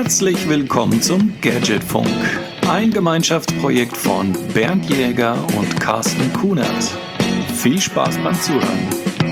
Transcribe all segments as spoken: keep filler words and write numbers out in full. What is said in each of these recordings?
Herzlich willkommen zum Gadgetfunk, ein Gemeinschaftsprojekt von Bernd Jäger und Carsten Kunert. Viel Spaß beim Zuhören.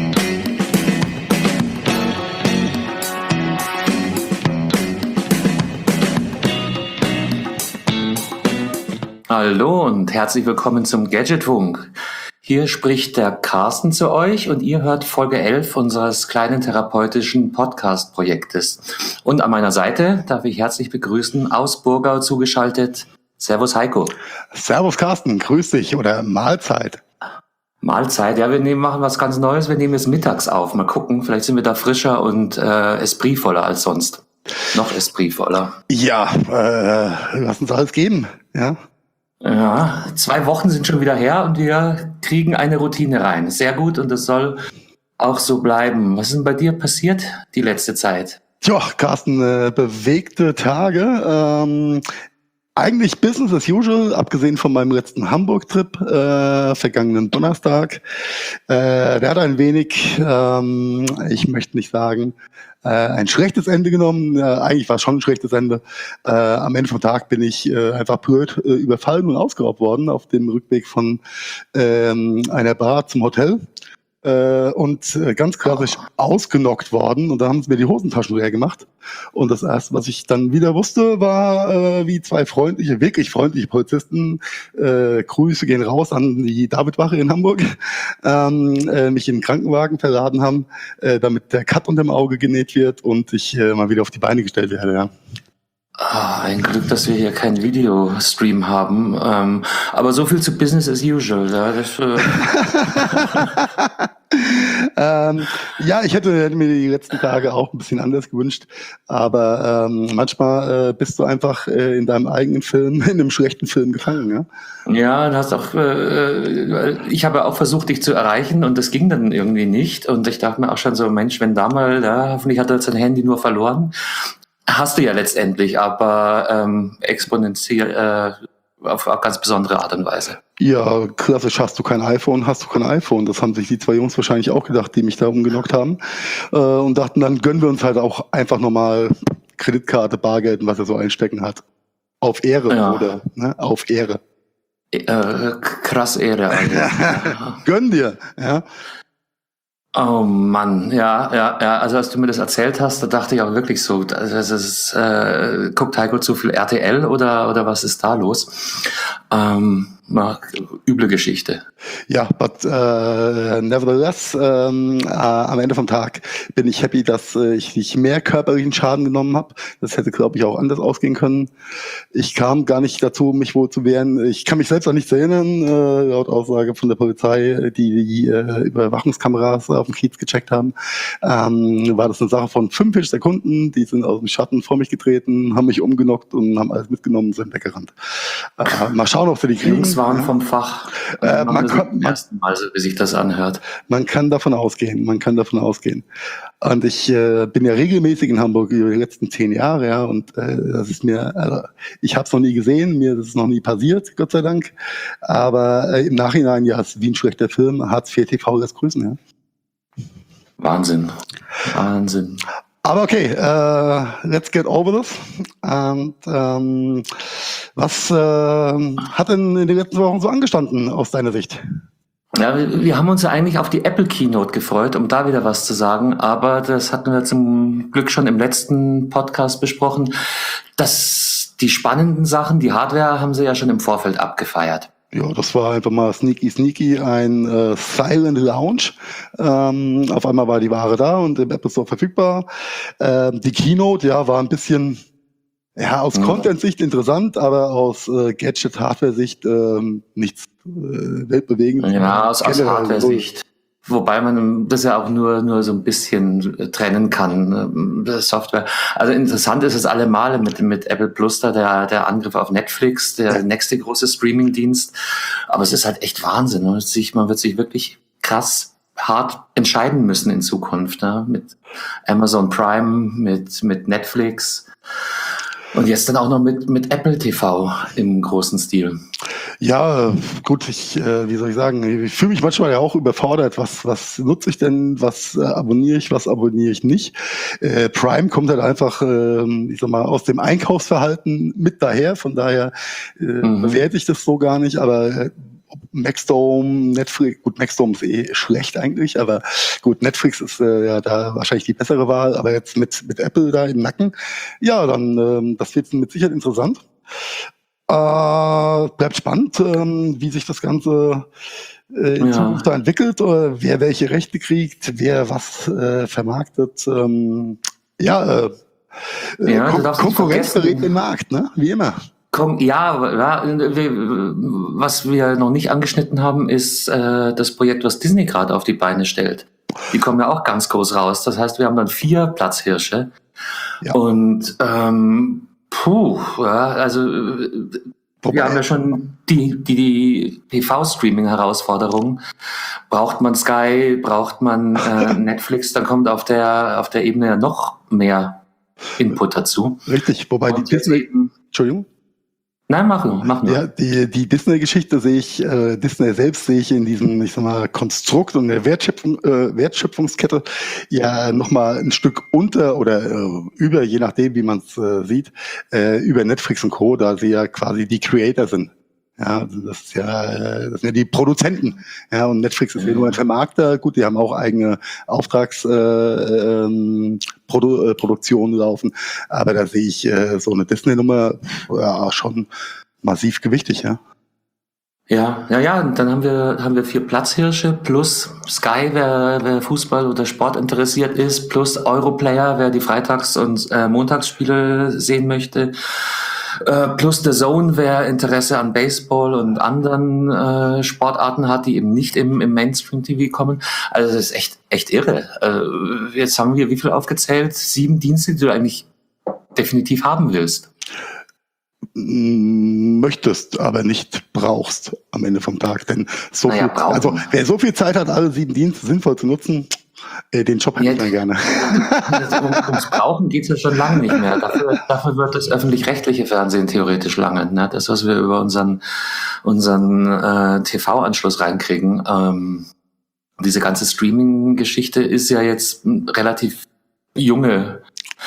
Hallo und herzlich willkommen zum Gadgetfunk. Hier spricht der Carsten zu euch und ihr hört Folge elf unseres kleinen therapeutischen Podcast-Projektes. Und an meiner Seite darf ich herzlich begrüßen, aus Burgau zugeschaltet, Servus Heiko. Servus Carsten, grüß dich oder Mahlzeit. Mahlzeit, ja, wir nehmen, machen was ganz Neues, wir nehmen es mittags auf. Mal gucken, vielleicht sind wir da frischer und äh, espritvoller als sonst. Noch espritvoller. Ja, äh, lass uns alles geben, ja. Ja, zwei Wochen sind schon wieder her und wir kriegen eine Routine rein. Sehr gut und das soll auch so bleiben. Was ist denn bei dir passiert die letzte Zeit? Tja, Carsten, äh, bewegte Tage. Ähm, eigentlich Business as usual, abgesehen von meinem letzten Hamburg-Trip, äh, vergangenen Donnerstag. Äh, der hat ein wenig, ähm, ich möchte nicht sagen, äh, ein schlechtes Ende genommen. Äh, eigentlich war es schon ein schlechtes Ende. Äh, am Ende vom Tag bin ich äh, einfach blöd äh, überfallen und ausgeraubt worden auf dem Rückweg von ähm, einer Bar zum Hotel. Äh, und äh, ganz klassisch ausgenockt worden. Und da haben sie mir die Hosentaschen leer gemacht. Und das Erste, was ich dann wieder wusste, war, äh, wie zwei freundliche, wirklich freundliche Polizisten, äh, Grüße gehen raus an die Davidwache in Hamburg, ähm, äh, mich in den Krankenwagen verladen haben, äh, damit der Cut unter dem Auge genäht wird und ich äh, mal wieder auf die Beine gestellt werde, ja. Ah, ein Glück, dass wir hier keinen Videostream haben. Ähm, aber so viel zu Business as usual. Ja, das, äh ähm, ja, ich hätte, hätte mir die letzten Tage auch ein bisschen anders gewünscht. Aber ähm, manchmal äh, bist du einfach äh, in deinem eigenen Film, in einem schlechten Film gefangen. Ja, ja, du hast auch. Äh, ich habe auch versucht, dich zu erreichen und das ging dann irgendwie nicht. Und ich dachte mir auch schon so, Mensch, wenn da mal, ja, hoffentlich hat er sein Handy nur verloren. Hast du ja letztendlich, aber ähm, exponentiell äh, auf, auf ganz besondere Art und Weise. Ja, klassisch, hast du kein iPhone, hast du kein iPhone. Das haben sich die zwei Jungs wahrscheinlich auch gedacht, die mich da umgenockt haben. Äh, und dachten, dann gönnen wir uns halt auch einfach nochmal Kreditkarte, Bargeld und was er so einstecken hat. Auf Ehre, ja. oder? Ne? Auf Ehre. Äh, krass Ehre. Also. Gönn dir, ja. Oh Mann, ja, ja, ja. Also als du mir das erzählt hast, da dachte ich auch wirklich so, das ist, äh, guckt Heiko zu viel R T L oder oder was ist da los? Ähm, na, üble Geschichte. Ja, but uh, nevertheless, ähm, äh, am Ende vom Tag bin ich happy, dass äh, ich nicht mehr körperlichen Schaden genommen habe. Das hätte, glaube ich, auch anders ausgehen können. Ich kam gar nicht dazu, mich wohl zu wehren. Ich kann mich selbst auch nicht erinnern, äh, laut Aussage von der Polizei, die die äh, Überwachungskameras auf dem Kiez gecheckt haben. Ähm, war das eine Sache von fünfundvierzig Sekunden. Die sind aus dem Schatten vor mich getreten, haben mich umgenockt und haben alles mitgenommen und sind weggerannt. Äh, mal schauen, ob sie die kriegen. Jungs waren vom Fach. Äh, man kann, zum ersten Mal, so wie sich das anhört. Man kann davon ausgehen, man kann davon ausgehen. Und ich äh, bin ja regelmäßig in Hamburg über die letzten zehn Jahre, ja, und äh, das ist mir, also, ich habe es noch nie gesehen, mir ist es noch nie passiert, Gott sei Dank. Aber äh, im Nachhinein, ja, es ist wie ein schlechter Film, Hartz vier T V lässt grüßen, ja. Wahnsinn, Wahnsinn. Aber okay, äh, let's get over this. Und ähm, was äh, hat denn in den letzten Wochen so angestanden aus deiner Sicht? Ja, wir, wir haben uns ja eigentlich auf die Apple Keynote gefreut, um da wieder was zu sagen, aber das hatten wir zum Glück schon im letzten Podcast besprochen, dass die spannenden Sachen, die Hardware, haben sie ja schon im Vorfeld abgefeiert. Ja, das war einfach mal sneaky, sneaky, ein äh, Silent Launch. Ähm, auf einmal war die Ware da und im Apple Store verfügbar. Ähm, die Keynote, ja, war ein bisschen, ja, aus mhm. Content-Sicht interessant, aber aus äh, Gadget-Hardware-Sicht ähm, nichts äh, weltbewegendes. Ja, aus, aus Hardware-Sicht. Wobei man das ja auch nur nur so ein bisschen trennen kann, äh, Software. Also interessant ist es allemal mit mit Apple Plus da der der Angriff auf Netflix, der ja. nächste große Streaming-Dienst. Aber es ist halt echt Wahnsinn. Man wird sich, man wird sich wirklich krass hart entscheiden müssen in Zukunft, ne? Mit Amazon Prime, mit mit Netflix. Und jetzt dann auch noch mit, mit Apple T V im großen Stil. Ja, gut, ich, äh, wie soll ich sagen, ich fühle mich manchmal ja auch überfordert. Was, was nutze ich denn, was äh, abonniere ich, was abonniere ich nicht? Äh, Prime kommt halt einfach, äh, ich sag mal, aus dem Einkaufsverhalten mit daher. Von daher äh, mhm. bewerte ich das so gar nicht, aber äh, Maxdome, Netflix, gut, Maxdome ist eh schlecht eigentlich, aber gut, Netflix ist äh, ja da wahrscheinlich die bessere Wahl, aber jetzt mit, mit Apple da im Nacken, ja, dann, ähm, das wird mit Sicherheit interessant. Äh, bleibt spannend, ähm, wie sich das Ganze äh, in ja. Zukunft da entwickelt, oder wer welche Rechte kriegt, wer was äh, vermarktet. Ähm, ja, äh, ja Kon- Konkurrenz berät den Markt, ne? Wie immer. Komm, ja, ja, was wir noch nicht angeschnitten haben, ist äh, das Projekt, was Disney gerade auf die Beine stellt. Die kommen ja auch ganz groß raus. Das heißt, wir haben dann vier Platzhirsche. Ja. Und ähm, puh, ja, also Wobei. wir haben ja schon die, die, die T V-Streaming-Herausforderung. Braucht man Sky, braucht man äh, Netflix, dann kommt auf der auf der Ebene ja noch mehr Input dazu. Richtig, wobei Und die Disney... Entschuldigung? Nein, machen, machen. Ja, die, die Disney-Geschichte sehe ich, äh, Disney selbst sehe ich in diesem, ich sag mal, Konstrukt und der Wertschöpfung, äh, Wertschöpfungskette ja nochmal ein Stück unter oder äh, über, je nachdem, wie man es äh, sieht, äh, über Netflix und Co., da sie ja quasi die Creator sind. Ja, das ist ja, das sind ja die Produzenten. Ja, und Netflix ist ja nur ein Vermarkter. Gut, die haben auch eigene Auftragsproduktionen äh, Produ- äh, Produktionen laufen. Aber da sehe ich äh, so eine Disney-Nummer ja schon massiv gewichtig, ja. Ja, ja, ja, und dann haben wir, haben wir vier Platzhirsche plus Sky, wer, wer Fußball oder Sport interessiert ist, plus Europlayer, wer die Freitags- und äh, Montagsspiele sehen möchte. Uh, plus The Zone, wer Interesse an Baseball und anderen äh, Sportarten hat, die eben nicht im, im Mainstream-T V kommen. Also das ist echt echt irre. Uh, jetzt haben wir wie viel aufgezählt? Sieben Dienste, die du eigentlich definitiv haben willst. Möchtest, aber nicht brauchst am Ende vom Tag. Denn so naja, viel, also wer so viel Zeit hat, alle sieben Dienste sinnvoll zu nutzen, den Job hätte ich dann gerne. Um, ums Brauchen geht es ja schon lange nicht mehr. Dafür, dafür wird das öffentlich-rechtliche Fernsehen theoretisch lange. Ne? Das, was wir über unseren, unseren äh, T V-Anschluss reinkriegen. Ähm, diese ganze Streaming-Geschichte ist ja jetzt eine relativ junge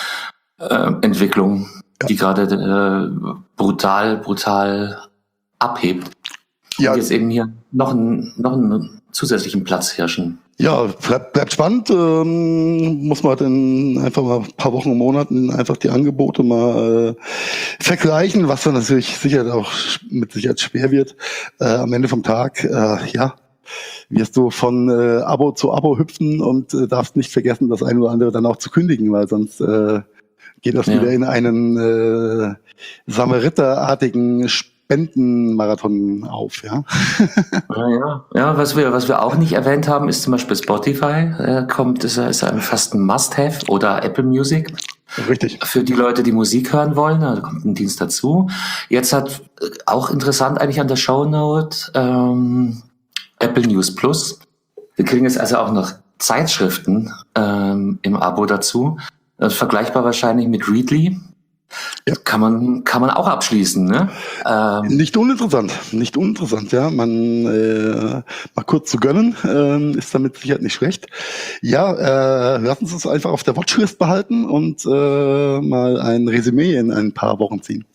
äh, Entwicklung, ja. die gerade äh, brutal, brutal abhebt. Und ja. jetzt eben hier noch einen, noch einen zusätzlichen Platz herrschen. Ja, bleibt, bleibt spannend. Ähm, muss man dann einfach mal ein paar Wochen, Monaten einfach die Angebote mal äh, vergleichen, was dann natürlich sicher auch mit Sicherheit schwer wird. Äh, am Ende vom Tag, äh, ja, wirst du von äh, Abo zu Abo hüpfen und äh, darfst nicht vergessen, das eine oder andere dann auch zu kündigen, weil sonst äh, geht das ja. wieder in einen äh, Samariterartigen Spendenmarathon auf, ja. ja, ja. Ja, was wir, was wir auch nicht erwähnt haben, ist zum Beispiel Spotify. Äh, kommt, ist, ist ein fast ein Must-Have oder Apple Music. Richtig. Für die Leute, die Musik hören wollen, da kommt ein Dienst dazu. Jetzt hat auch interessant eigentlich an der Shownote ähm, Apple News Plus. Wir kriegen jetzt also auch noch Zeitschriften ähm, im Abo dazu. Das ist vergleichbar wahrscheinlich mit Readly. Ja. Kann man, kann man auch abschließen, ne? Ähm, nicht uninteressant, nicht uninteressant, ja. Man äh, mal kurz zu gönnen, äh, ist damit sicher nicht schlecht. Ja, äh, lassen Sie es einfach auf der Watchlist behalten und äh, mal ein Resümee in ein paar Wochen ziehen.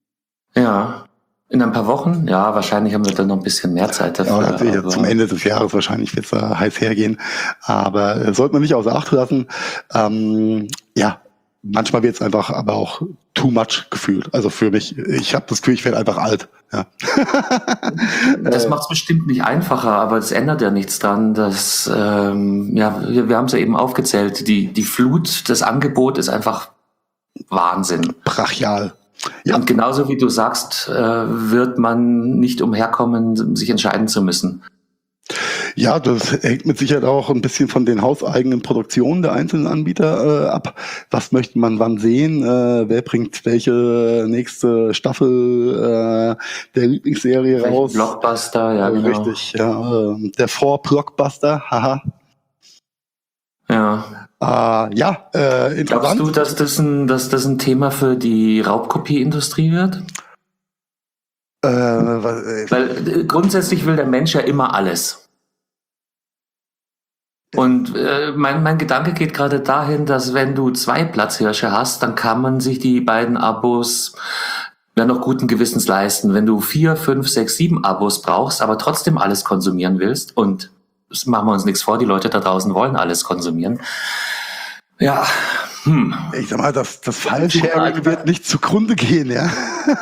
Ja, in ein paar Wochen? Ja, wahrscheinlich haben wir dann noch ein bisschen mehr Zeit dafür. Ja, natürlich, zum Ende des Jahres wahrscheinlich wird es da heiß hergehen. Aber äh, sollte man nicht außer Acht lassen. Ähm, ja. Manchmal wird es einfach aber auch too much gefühlt. Also für mich, ich habe das Gefühl, ich werde einfach alt. Ja. Das macht es bestimmt nicht einfacher, aber es ändert ja nichts dran. Dass, ähm, ja, wir, wir haben es ja eben aufgezählt, die, die Flut, das Angebot ist einfach Wahnsinn. Brachial. Ja. Und genauso wie du sagst, äh, wird man nicht umherkommen, sich entscheiden zu müssen. Ja, das hängt mit Sicherheit auch ein bisschen von den hauseigenen Produktionen der einzelnen Anbieter äh, ab. Was möchte man wann sehen? Äh, wer bringt welche nächste Staffel äh, der Lieblingsserie Welchen raus? Blockbuster, ja, genau. Richtig, ja. Äh, der Vor-Blockbuster, haha. Ja, Ja. Äh, ja, äh, interessant. Glaubst du, dass das ein, dass das ein Thema für die Raubkopieindustrie wird? Äh, was, äh, Weil äh, grundsätzlich will der Mensch ja immer alles. Und äh, mein, mein Gedanke geht gerade dahin, dass wenn du zwei Platzhirsche hast, dann kann man sich die beiden Abos dann noch guten Gewissens leisten. Wenn du vier, fünf, sechs, sieben Abos brauchst, aber trotzdem alles konsumieren willst, und das machen wir uns nichts vor, die Leute da draußen wollen alles konsumieren. Ja, hm. Ich sag mal, das, das File-Sharing wird nicht zugrunde gehen, ja.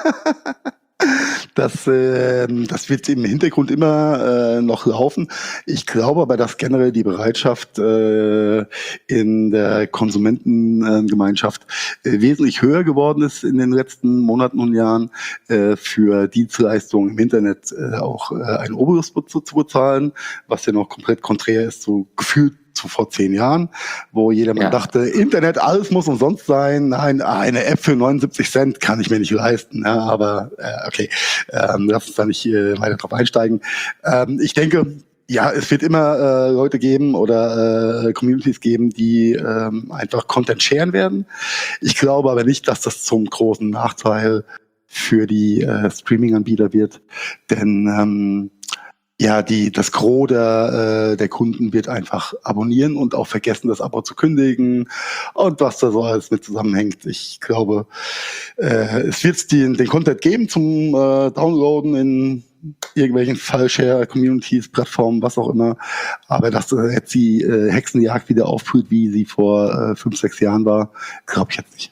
Das, äh, das wird im Hintergrund immer äh, noch laufen. Ich glaube aber, dass generell die Bereitschaft äh, in der Konsumentengemeinschaft äh, wesentlich höher geworden ist in den letzten Monaten und Jahren, äh, für Dienstleistungen im Internet äh, auch äh, ein Obolus zu, zu bezahlen, was ja noch komplett konträr ist, so gefühlt zu vor zehn Jahren, wo jeder mal Ja. dachte, Internet, alles muss umsonst sein. Nein, eine App für neunundsiebzig Cent kann ich mir nicht leisten. Ja, aber äh, okay, ähm, lass uns da nicht äh, weiter drauf einsteigen. Ähm, ich denke, ja, es wird immer äh, Leute geben oder äh, Communities geben, die ähm, einfach Content sharen werden. Ich glaube aber nicht, dass das zum großen Nachteil für die äh, Streaming-Anbieter wird, denn ähm, ja, die, das Gros der, äh, der Kunden wird einfach abonnieren und auch vergessen, das Abo zu kündigen und was da so alles mit zusammenhängt. Ich glaube, äh, es wird den, den Content geben zum äh, Downloaden in irgendwelchen File-Share-Communities, Plattformen, was auch immer. Aber dass äh, jetzt die äh, Hexenjagd wieder aufführt, wie sie vor äh, fünf, sechs Jahren war, glaube ich jetzt nicht.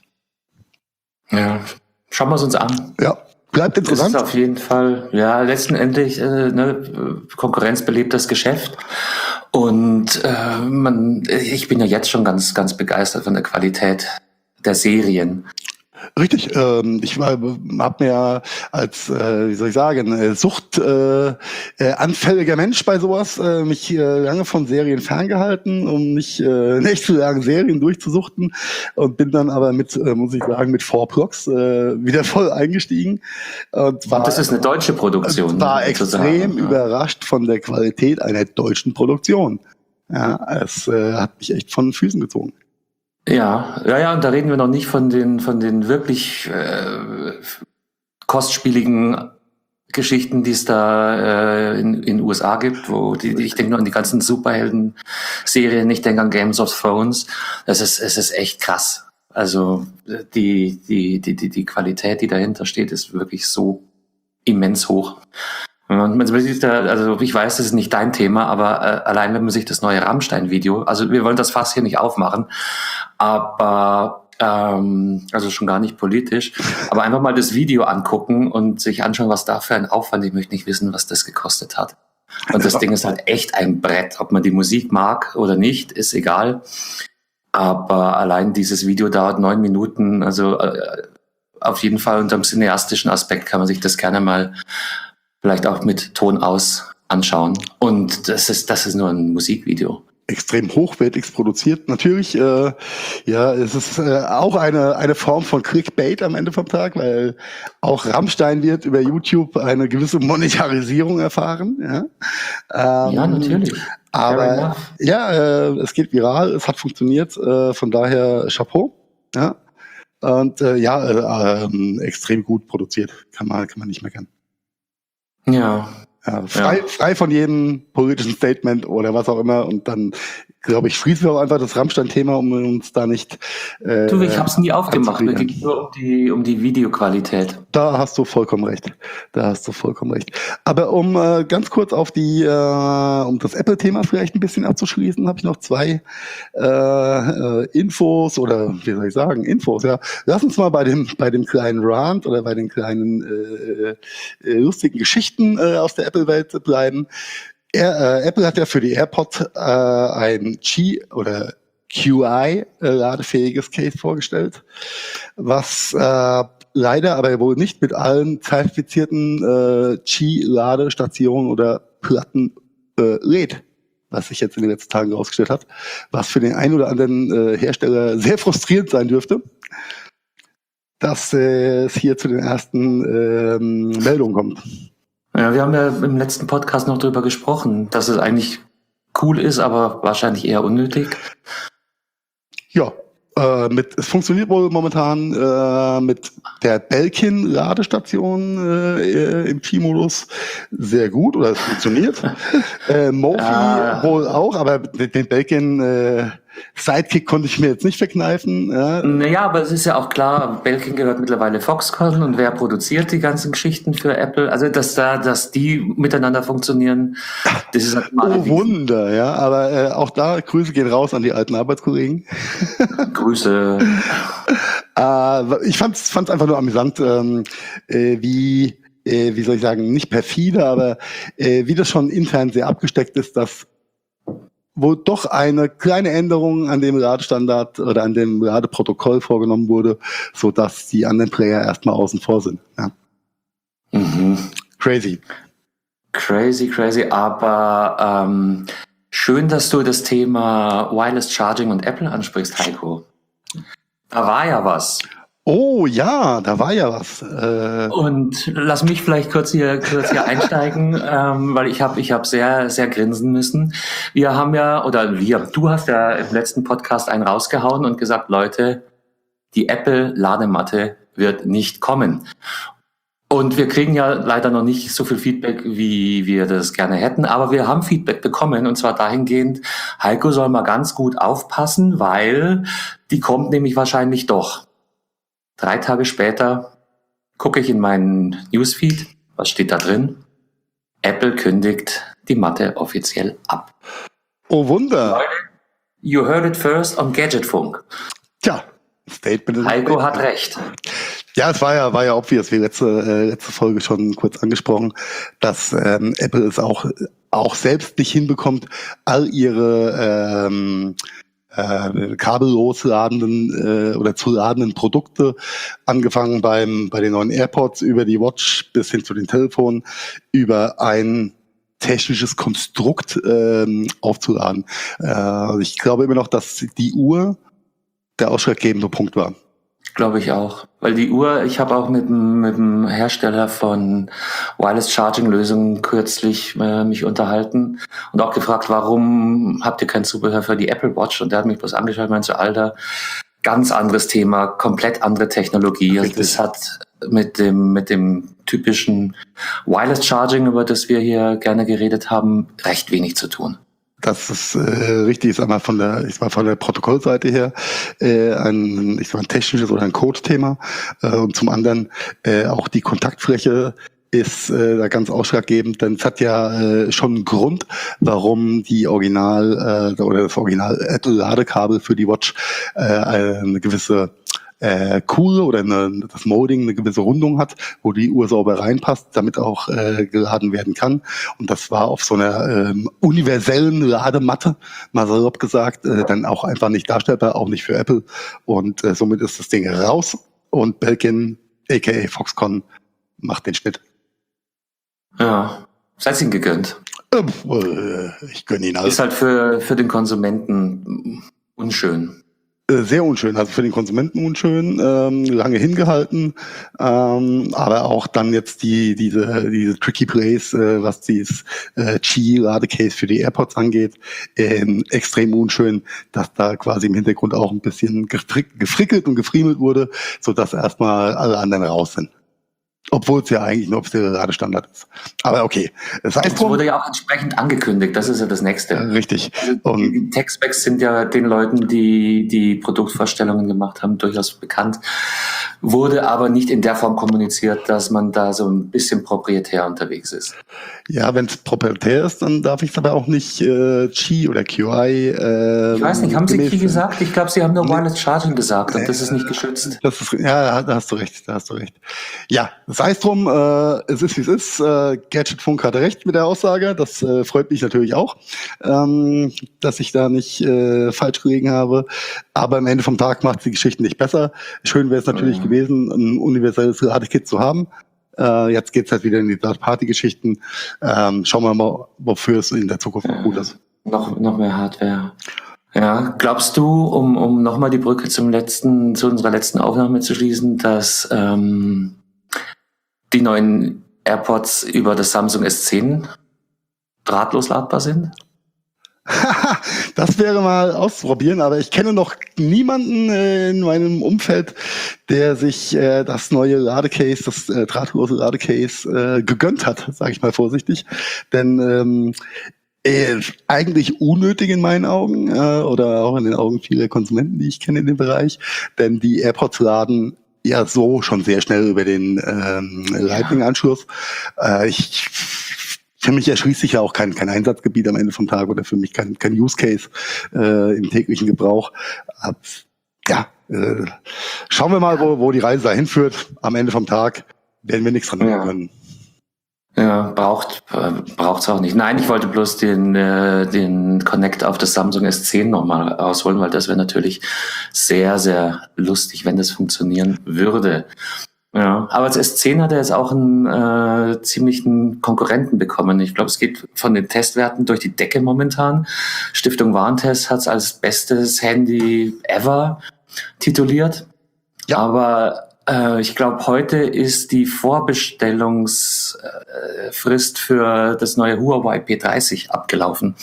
Ja, schauen wir es uns an. Ja. Bleibt Das interessant. ist auf jeden Fall, ja, letztendlich äh, ne, Konkurrenz belebt das Geschäft. Und äh, man, ich bin ja jetzt schon ganz, ganz begeistert von der Qualität der Serien. Richtig, ähm, ich habe mir ja als, äh, wie soll ich sagen, äh, suchtanfälliger äh, äh, anfälliger Mensch bei sowas äh, mich äh, lange von Serien ferngehalten, um nicht äh, nicht zu lange Serien durchzusuchten, und bin dann aber mit, äh, muss ich sagen, mit Four Blocks äh, wieder voll eingestiegen und war, Und das ist eine deutsche Produktion. war extrem sozusagen, ja. überrascht von der Qualität einer deutschen Produktion. Ja, es äh, hat mich echt von den Füßen gezogen. Ja, ja, ja, und da reden wir noch nicht von den, von den wirklich äh, kostspieligen Geschichten, die es da äh, in in U S A gibt, wo die, die ich denke nur an die ganzen Superhelden-Serien, ich denke an Games of Thrones. Das ist, es ist echt krass. Also die, die, die, die, die Qualität, die dahinter steht, ist wirklich so immens hoch. Und man sieht da, also ich weiß, das ist nicht dein Thema, aber äh, allein wenn man sich das neue Rammstein-Video, also wir wollen das Fass hier nicht aufmachen, aber ähm, also schon gar nicht politisch, aber einfach mal das Video angucken und sich anschauen, was da für ein Aufwand, ich möchte nicht wissen, was das gekostet hat. Und das Ding ist halt echt ein Brett. Ob man die Musik mag oder nicht, ist egal. Aber allein dieses Video dauert neun Minuten, also äh, auf jeden Fall unter dem cineastischen Aspekt kann man sich das gerne mal vielleicht auch mit Ton aus anschauen. Und das ist, das ist nur ein Musikvideo. Extrem hochwertig produziert. Natürlich, äh, ja, es ist äh, auch eine eine Form von Clickbait am Ende vom Tag, weil auch Rammstein wird über YouTube eine gewisse Monetarisierung erfahren. Ja, ähm, Ja, natürlich. Fair Aber enough. ja, äh, es geht viral, es hat funktioniert. Äh, von daher Chapeau. Ja, und äh, ja, äh, äh, extrem gut produziert, kann man kann man nicht meckern. Ja. Ja, frei, Ja. frei von jedem politischen Statement oder was auch immer. Und dann, glaube ich, schließen wir auch einfach das Rammstein-Thema, um uns da nicht äh, Du, ich hab's nie aufgemacht. Mir anzubiedern. ging nur um die, um die Videoqualität. Da hast du vollkommen recht. Da hast du vollkommen recht. Aber um äh, ganz kurz auf die, äh, um das Apple-Thema vielleicht ein bisschen abzuschließen, habe ich noch zwei äh, äh, Infos oder wie soll ich sagen, Infos. Ja, lass uns mal bei dem bei dem kleinen Rant oder bei den kleinen äh, äh, lustigen Geschichten äh, aus der Apple-Welt bleiben. Er, äh, Apple hat ja für die AirPod äh, ein Qi oder Q I äh, ladefähiges Case vorgestellt, was äh, leider aber wohl nicht mit allen zertifizierten äh, Qi-Ladestationen oder Platten äh, lädt, was sich jetzt in den letzten Tagen herausgestellt hat, was für den einen oder anderen äh, Hersteller sehr frustrierend sein dürfte, dass äh, es hier zu den ersten ähm, Meldungen kommt. Ja, wir haben ja im letzten Podcast noch drüber gesprochen, dass es eigentlich cool ist, aber wahrscheinlich eher unnötig. Ja, äh, mit, es funktioniert wohl momentan äh, mit der Belkin-Ladestation äh, im Qi-Modus sehr gut, oder es funktioniert. äh, Mophie Ah. wohl auch, aber den, den Belkin äh, Sidekick konnte ich mir jetzt nicht verkneifen. Ja. Naja, aber es ist ja auch klar, Belkin gehört mittlerweile Foxconn und wer produziert die ganzen Geschichten für Apple? Also, dass da, dass die miteinander funktionieren, das ist halt mal Oh Wunder, ja, aber äh, auch da Grüße gehen raus an die alten Arbeitskollegen. Grüße. Äh, ich fand's, fand's einfach nur amüsant, ähm, äh, wie, äh, wie soll ich sagen, nicht perfide, aber äh, wie das schon intern sehr abgesteckt ist, dass wo doch eine kleine Änderung an dem Ladestandard oder an dem Ladeprotokoll vorgenommen wurde, so dass die anderen Player erstmal außen vor sind. Ja. Mhm. Crazy. Crazy, crazy, aber ähm, schön, dass du das Thema Wireless Charging und Apple ansprichst, Heiko. Da war ja was. Oh ja, da war ja was. Äh, Und lass mich vielleicht kurz hier, kurz hier einsteigen, ähm, weil ich habe ich hab sehr, sehr grinsen müssen. Wir haben ja, oder wir, du hast ja im letzten Podcast einen rausgehauen und gesagt, Leute, die Apple-Ladematte wird nicht kommen. Und wir kriegen ja leider noch nicht so viel Feedback, wie wir das gerne hätten, aber wir haben Feedback bekommen, und zwar dahingehend, Heiko soll mal ganz gut aufpassen, weil die kommt nämlich wahrscheinlich doch. Drei Tage später gucke ich in meinen Newsfeed, was steht da drin? Apple kündigt die Matte offiziell ab. oh Wunder. Leute, you heard it first on Gadgetfunk. Tja, Statement. ist Heiko Statement. hat recht. Ja, es war ja, war ja obvious, wie letzte, äh, letzte Folge schon kurz angesprochen, dass ähm, Apple es auch, auch selbst nicht hinbekommt, all ihre ähm, äh, kabellos ladenden äh, oder zu ladenden Produkte, angefangen beim bei den neuen AirPods über die Watch bis hin zu den Telefonen, über ein technisches Konstrukt ähm, aufzuladen. Äh, ich glaube immer noch, dass die Uhr der ausschlaggebende Punkt war. Glaube ich auch. Weil die Uhr, ich habe auch mit dem, mit dem Hersteller von Wireless Charging Lösungen kürzlich äh, mich unterhalten und auch gefragt, warum habt ihr kein Zubehör für die Apple Watch? Und der hat mich bloß angeschaut und meinte so, Alter, ganz anderes Thema, komplett andere Technologie. Also das hat mit dem, mit dem typischen Wireless Charging, über das wir hier gerne geredet haben, recht wenig zu tun. Das ist äh, richtig, ist einmal von der, ich war von der Protokollseite her äh, ein, ich sag, ein technisches oder ein Code-Thema äh, und zum anderen äh, auch die Kontaktfläche ist äh, da ganz ausschlaggebend, denn es hat ja äh, schon einen Grund, warum die Original äh, oder das Original Apple Ladekabel für die Watch äh, eine gewisse äh, Kuhle oder eine, das Molding eine gewisse Rundung hat, wo die Uhr sauber reinpasst, damit auch äh, geladen werden kann. Und das war auf so einer ähm, universellen Ladematte, mal salopp gesagt, äh, dann auch einfach nicht darstellbar, auch nicht für Apple. Und äh, somit ist das Ding raus und Belkin, aka Foxconn, macht den Schnitt. Ja, seid ihm gegönnt. Äh, ich gönne ihn alles. Ist halt für, für den Konsumenten unschön. Sehr unschön, also für den Konsumenten unschön, ähm, lange hingehalten, ähm, aber auch dann jetzt die diese diese Tricky Plays, äh, was dieses äh, Qi-Ladecase für die AirPods angeht, ähm, extrem unschön, dass da quasi im Hintergrund auch ein bisschen gefrick, gefrickelt und gefriemelt wurde, sodass erstmal alle anderen raus sind. Obwohl es ja eigentlich ein offizieller Ladestandard ist. Aber okay. Das heißt, Es wurde ja auch entsprechend angekündigt, das ist ja das Nächste. Richtig. Und die Tech-Specs sind ja den Leuten, die die Produktvorstellungen gemacht haben, durchaus bekannt. Wurde aber nicht in der Form kommuniziert, dass man da so ein bisschen proprietär unterwegs ist. Ja, wenn es proprietär ist, dann darf ich es aber auch nicht äh, Qi oder Q I. Äh, Ich weiß nicht, haben Sie gemäß- Qi gesagt? Ich glaube, Sie haben nur Nee. Wireless Charging gesagt und das ist nicht geschützt. Das ist, ja, da hast du recht, da hast du recht. Ja, sei es drum, äh, es ist wie es ist. Äh, Gadgetfunk hatte recht mit der Aussage. Das äh, freut mich natürlich auch, ähm, dass ich da nicht äh, falsch gelegen habe. Aber am Ende vom Tag macht die Geschichte nicht besser. Schön wäre es natürlich Mhm. gewesen, ein universelles Ladekit zu haben. Äh, jetzt geht's halt wieder in die Third-Party-Geschichten. Ähm, schauen wir mal, wofür es in der Zukunft noch gut ist. Noch, noch mehr Hardware. Ja, glaubst du, um, um nochmal die Brücke zum letzten, zu unserer letzten Aufnahme zu schließen, dass ähm, die neuen AirPods über das Samsung S zehn drahtlos ladbar sind? Das das wäre mal auszuprobieren, aber ich kenne noch niemanden äh, in meinem Umfeld, der sich äh, das neue Ladecase, das äh, drahtlose Ladecase äh, gegönnt hat, sage ich mal vorsichtig. Denn ähm, äh, eigentlich unnötig in meinen Augen äh, oder auch in den Augen vieler Konsumenten, die ich kenne in dem Bereich, denn die AirPods laden ja so schon sehr schnell über den ähm, Lightning-Anschluss. Äh, ich Für mich erschließt sich ja auch kein, kein Einsatzgebiet am Ende vom Tag oder für mich kein, kein Use Case äh, im täglichen Gebrauch. Ab, ja, äh, schauen wir mal, wo, wo die Reise dahin führt. Am Ende vom Tag werden wir nichts dran machen ja. können. Ja, braucht äh, braucht's auch nicht. Nein, ich wollte bloß den äh, den Connect auf das Samsung S zehn nochmal rausholen, weil das wäre natürlich sehr, sehr lustig, wenn das funktionieren würde. Ja, aber das S zehn hat ja jetzt auch einen äh, ziemlichen Konkurrenten bekommen. Ich glaube, es geht von den Testwerten durch die Decke momentan. Stiftung Warentest hat es als bestes Handy ever tituliert. Ja. Aber äh, ich glaube, heute ist die Vorbestellungsfrist für das neue Huawei P dreißig abgelaufen.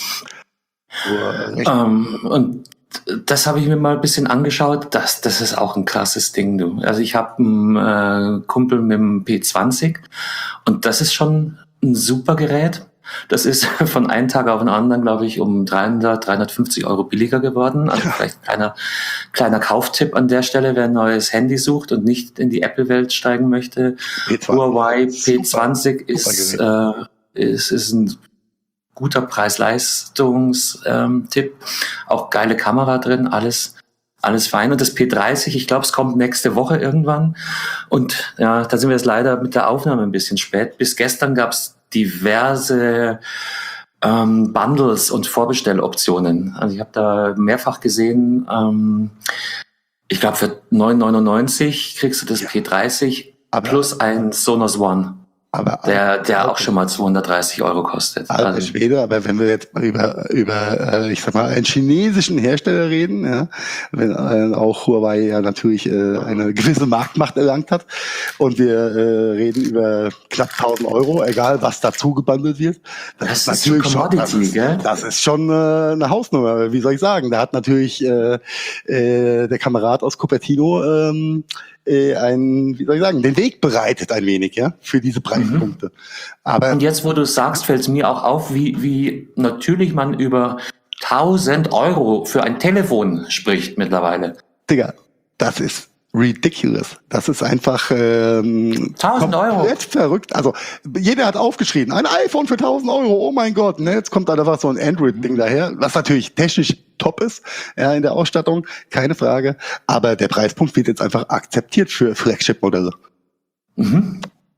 Ähm, und das habe ich mir mal ein bisschen angeschaut. Das, das ist auch ein krasses Ding, du. Also ich habe einen äh, Kumpel mit dem P zwanzig und das ist schon ein super Gerät. Das ist von einem Tag auf den anderen, glaube ich, um dreihundert, dreihundertfünfzig Euro billiger geworden. Also vielleicht ein kleiner, kleiner Kauftipp an der Stelle, wer ein neues Handy sucht und nicht in die Apple-Welt steigen möchte. P zwanzig. Huawei P zwanzig ist, äh, ist, ist ein guter Preis-Leistungs-Tipp. Ähm, auch geile Kamera drin, alles, alles fein. Und das P dreißig, ich glaube, es kommt nächste Woche irgendwann. Und ja, da sind wir jetzt leider mit der Aufnahme ein bisschen spät. Bis gestern gab es diverse ähm, Bundles und Vorbestelloptionen. Also ich habe da mehrfach gesehen, ähm, ich glaube für neun neunundneunzig kriegst du das ja. P dreißig aber plus ein Sonos One. Aber, der der auch schon mal zweihundertdreißig Euro kostet. Alter Schwede, aber wenn wir jetzt mal über, über ich sag mal, einen chinesischen Hersteller reden, ja, wenn äh, auch Huawei ja natürlich äh, eine gewisse Marktmacht erlangt hat und wir äh, reden über knapp tausend Euro, egal was dazu gebundelt wird, das, das ist natürlich schon, das ist, gell? Das ist schon äh, eine Hausnummer, wie soll ich sagen, da hat natürlich äh, äh, der Kamerad aus Cupertino ähm, ein, wie soll ich sagen, den Weg bereitet ein wenig, ja, für diese Preispunkte. Mhm. Aber und jetzt, wo du sagst, fällt es mir auch auf, wie, wie natürlich man über tausend Euro für ein Telefon spricht mittlerweile. Digga, das ist ridiculous. Das ist einfach ähm, tausend Euro. Komplett verrückt. Also jeder hat aufgeschrien, ein iPhone für tausend Euro, oh mein Gott. Ne? Jetzt kommt da einfach so ein Android-Ding daher, was natürlich technisch top ist, ja, in der Ausstattung, keine Frage. Aber der Preispunkt wird jetzt einfach akzeptiert für Flagship-Modelle. Mhm.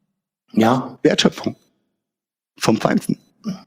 Ja. Wertschöpfung. Vom Feinsten.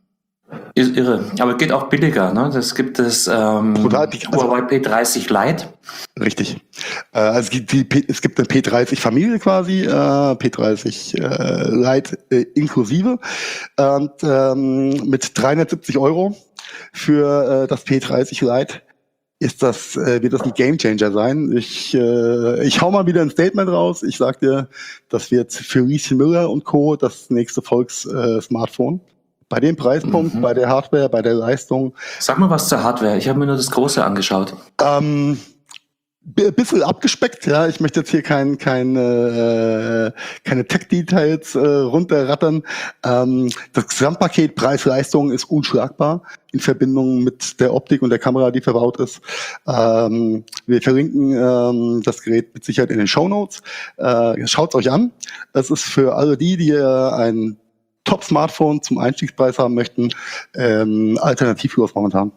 Ist irre. Aber geht auch billiger, ne? Das gibt es ähm, Huawei P dreißig Lite. Richtig. Äh, also es gibt, die P, es gibt eine P dreißig Familie quasi, äh, P dreißig äh, Lite äh, inklusive und ähm, mit dreihundertsiebzig Euro für äh, das P dreißig Lite ist das, äh, wird das ein Gamechanger sein. Ich, äh, ich hau mal wieder ein Statement raus. Ich sag dir, das wird für Lieschen Müller und Co. das nächste Volks-Smartphone. Äh, Bei dem Preispunkt, mhm. bei der Hardware, bei der Leistung. Sag mal was zur Hardware. Ich habe mir nur das Große angeschaut. Ähm, ein bisschen abgespeckt, ja. Ich möchte jetzt hier kein, kein, äh, keine Tech-Details äh, runterrattern. Ähm, das Gesamtpaket Preis-Leistung ist unschlagbar in Verbindung mit der Optik und der Kamera, die verbaut ist. Ähm, wir verlinken ähm, das Gerät mit Sicherheit in den Shownotes. Äh, schaut's euch an. Es ist für alle die, die äh, ein Top-Smartphone zum Einstiegspreis haben möchten, ähm, alternativlos momentan.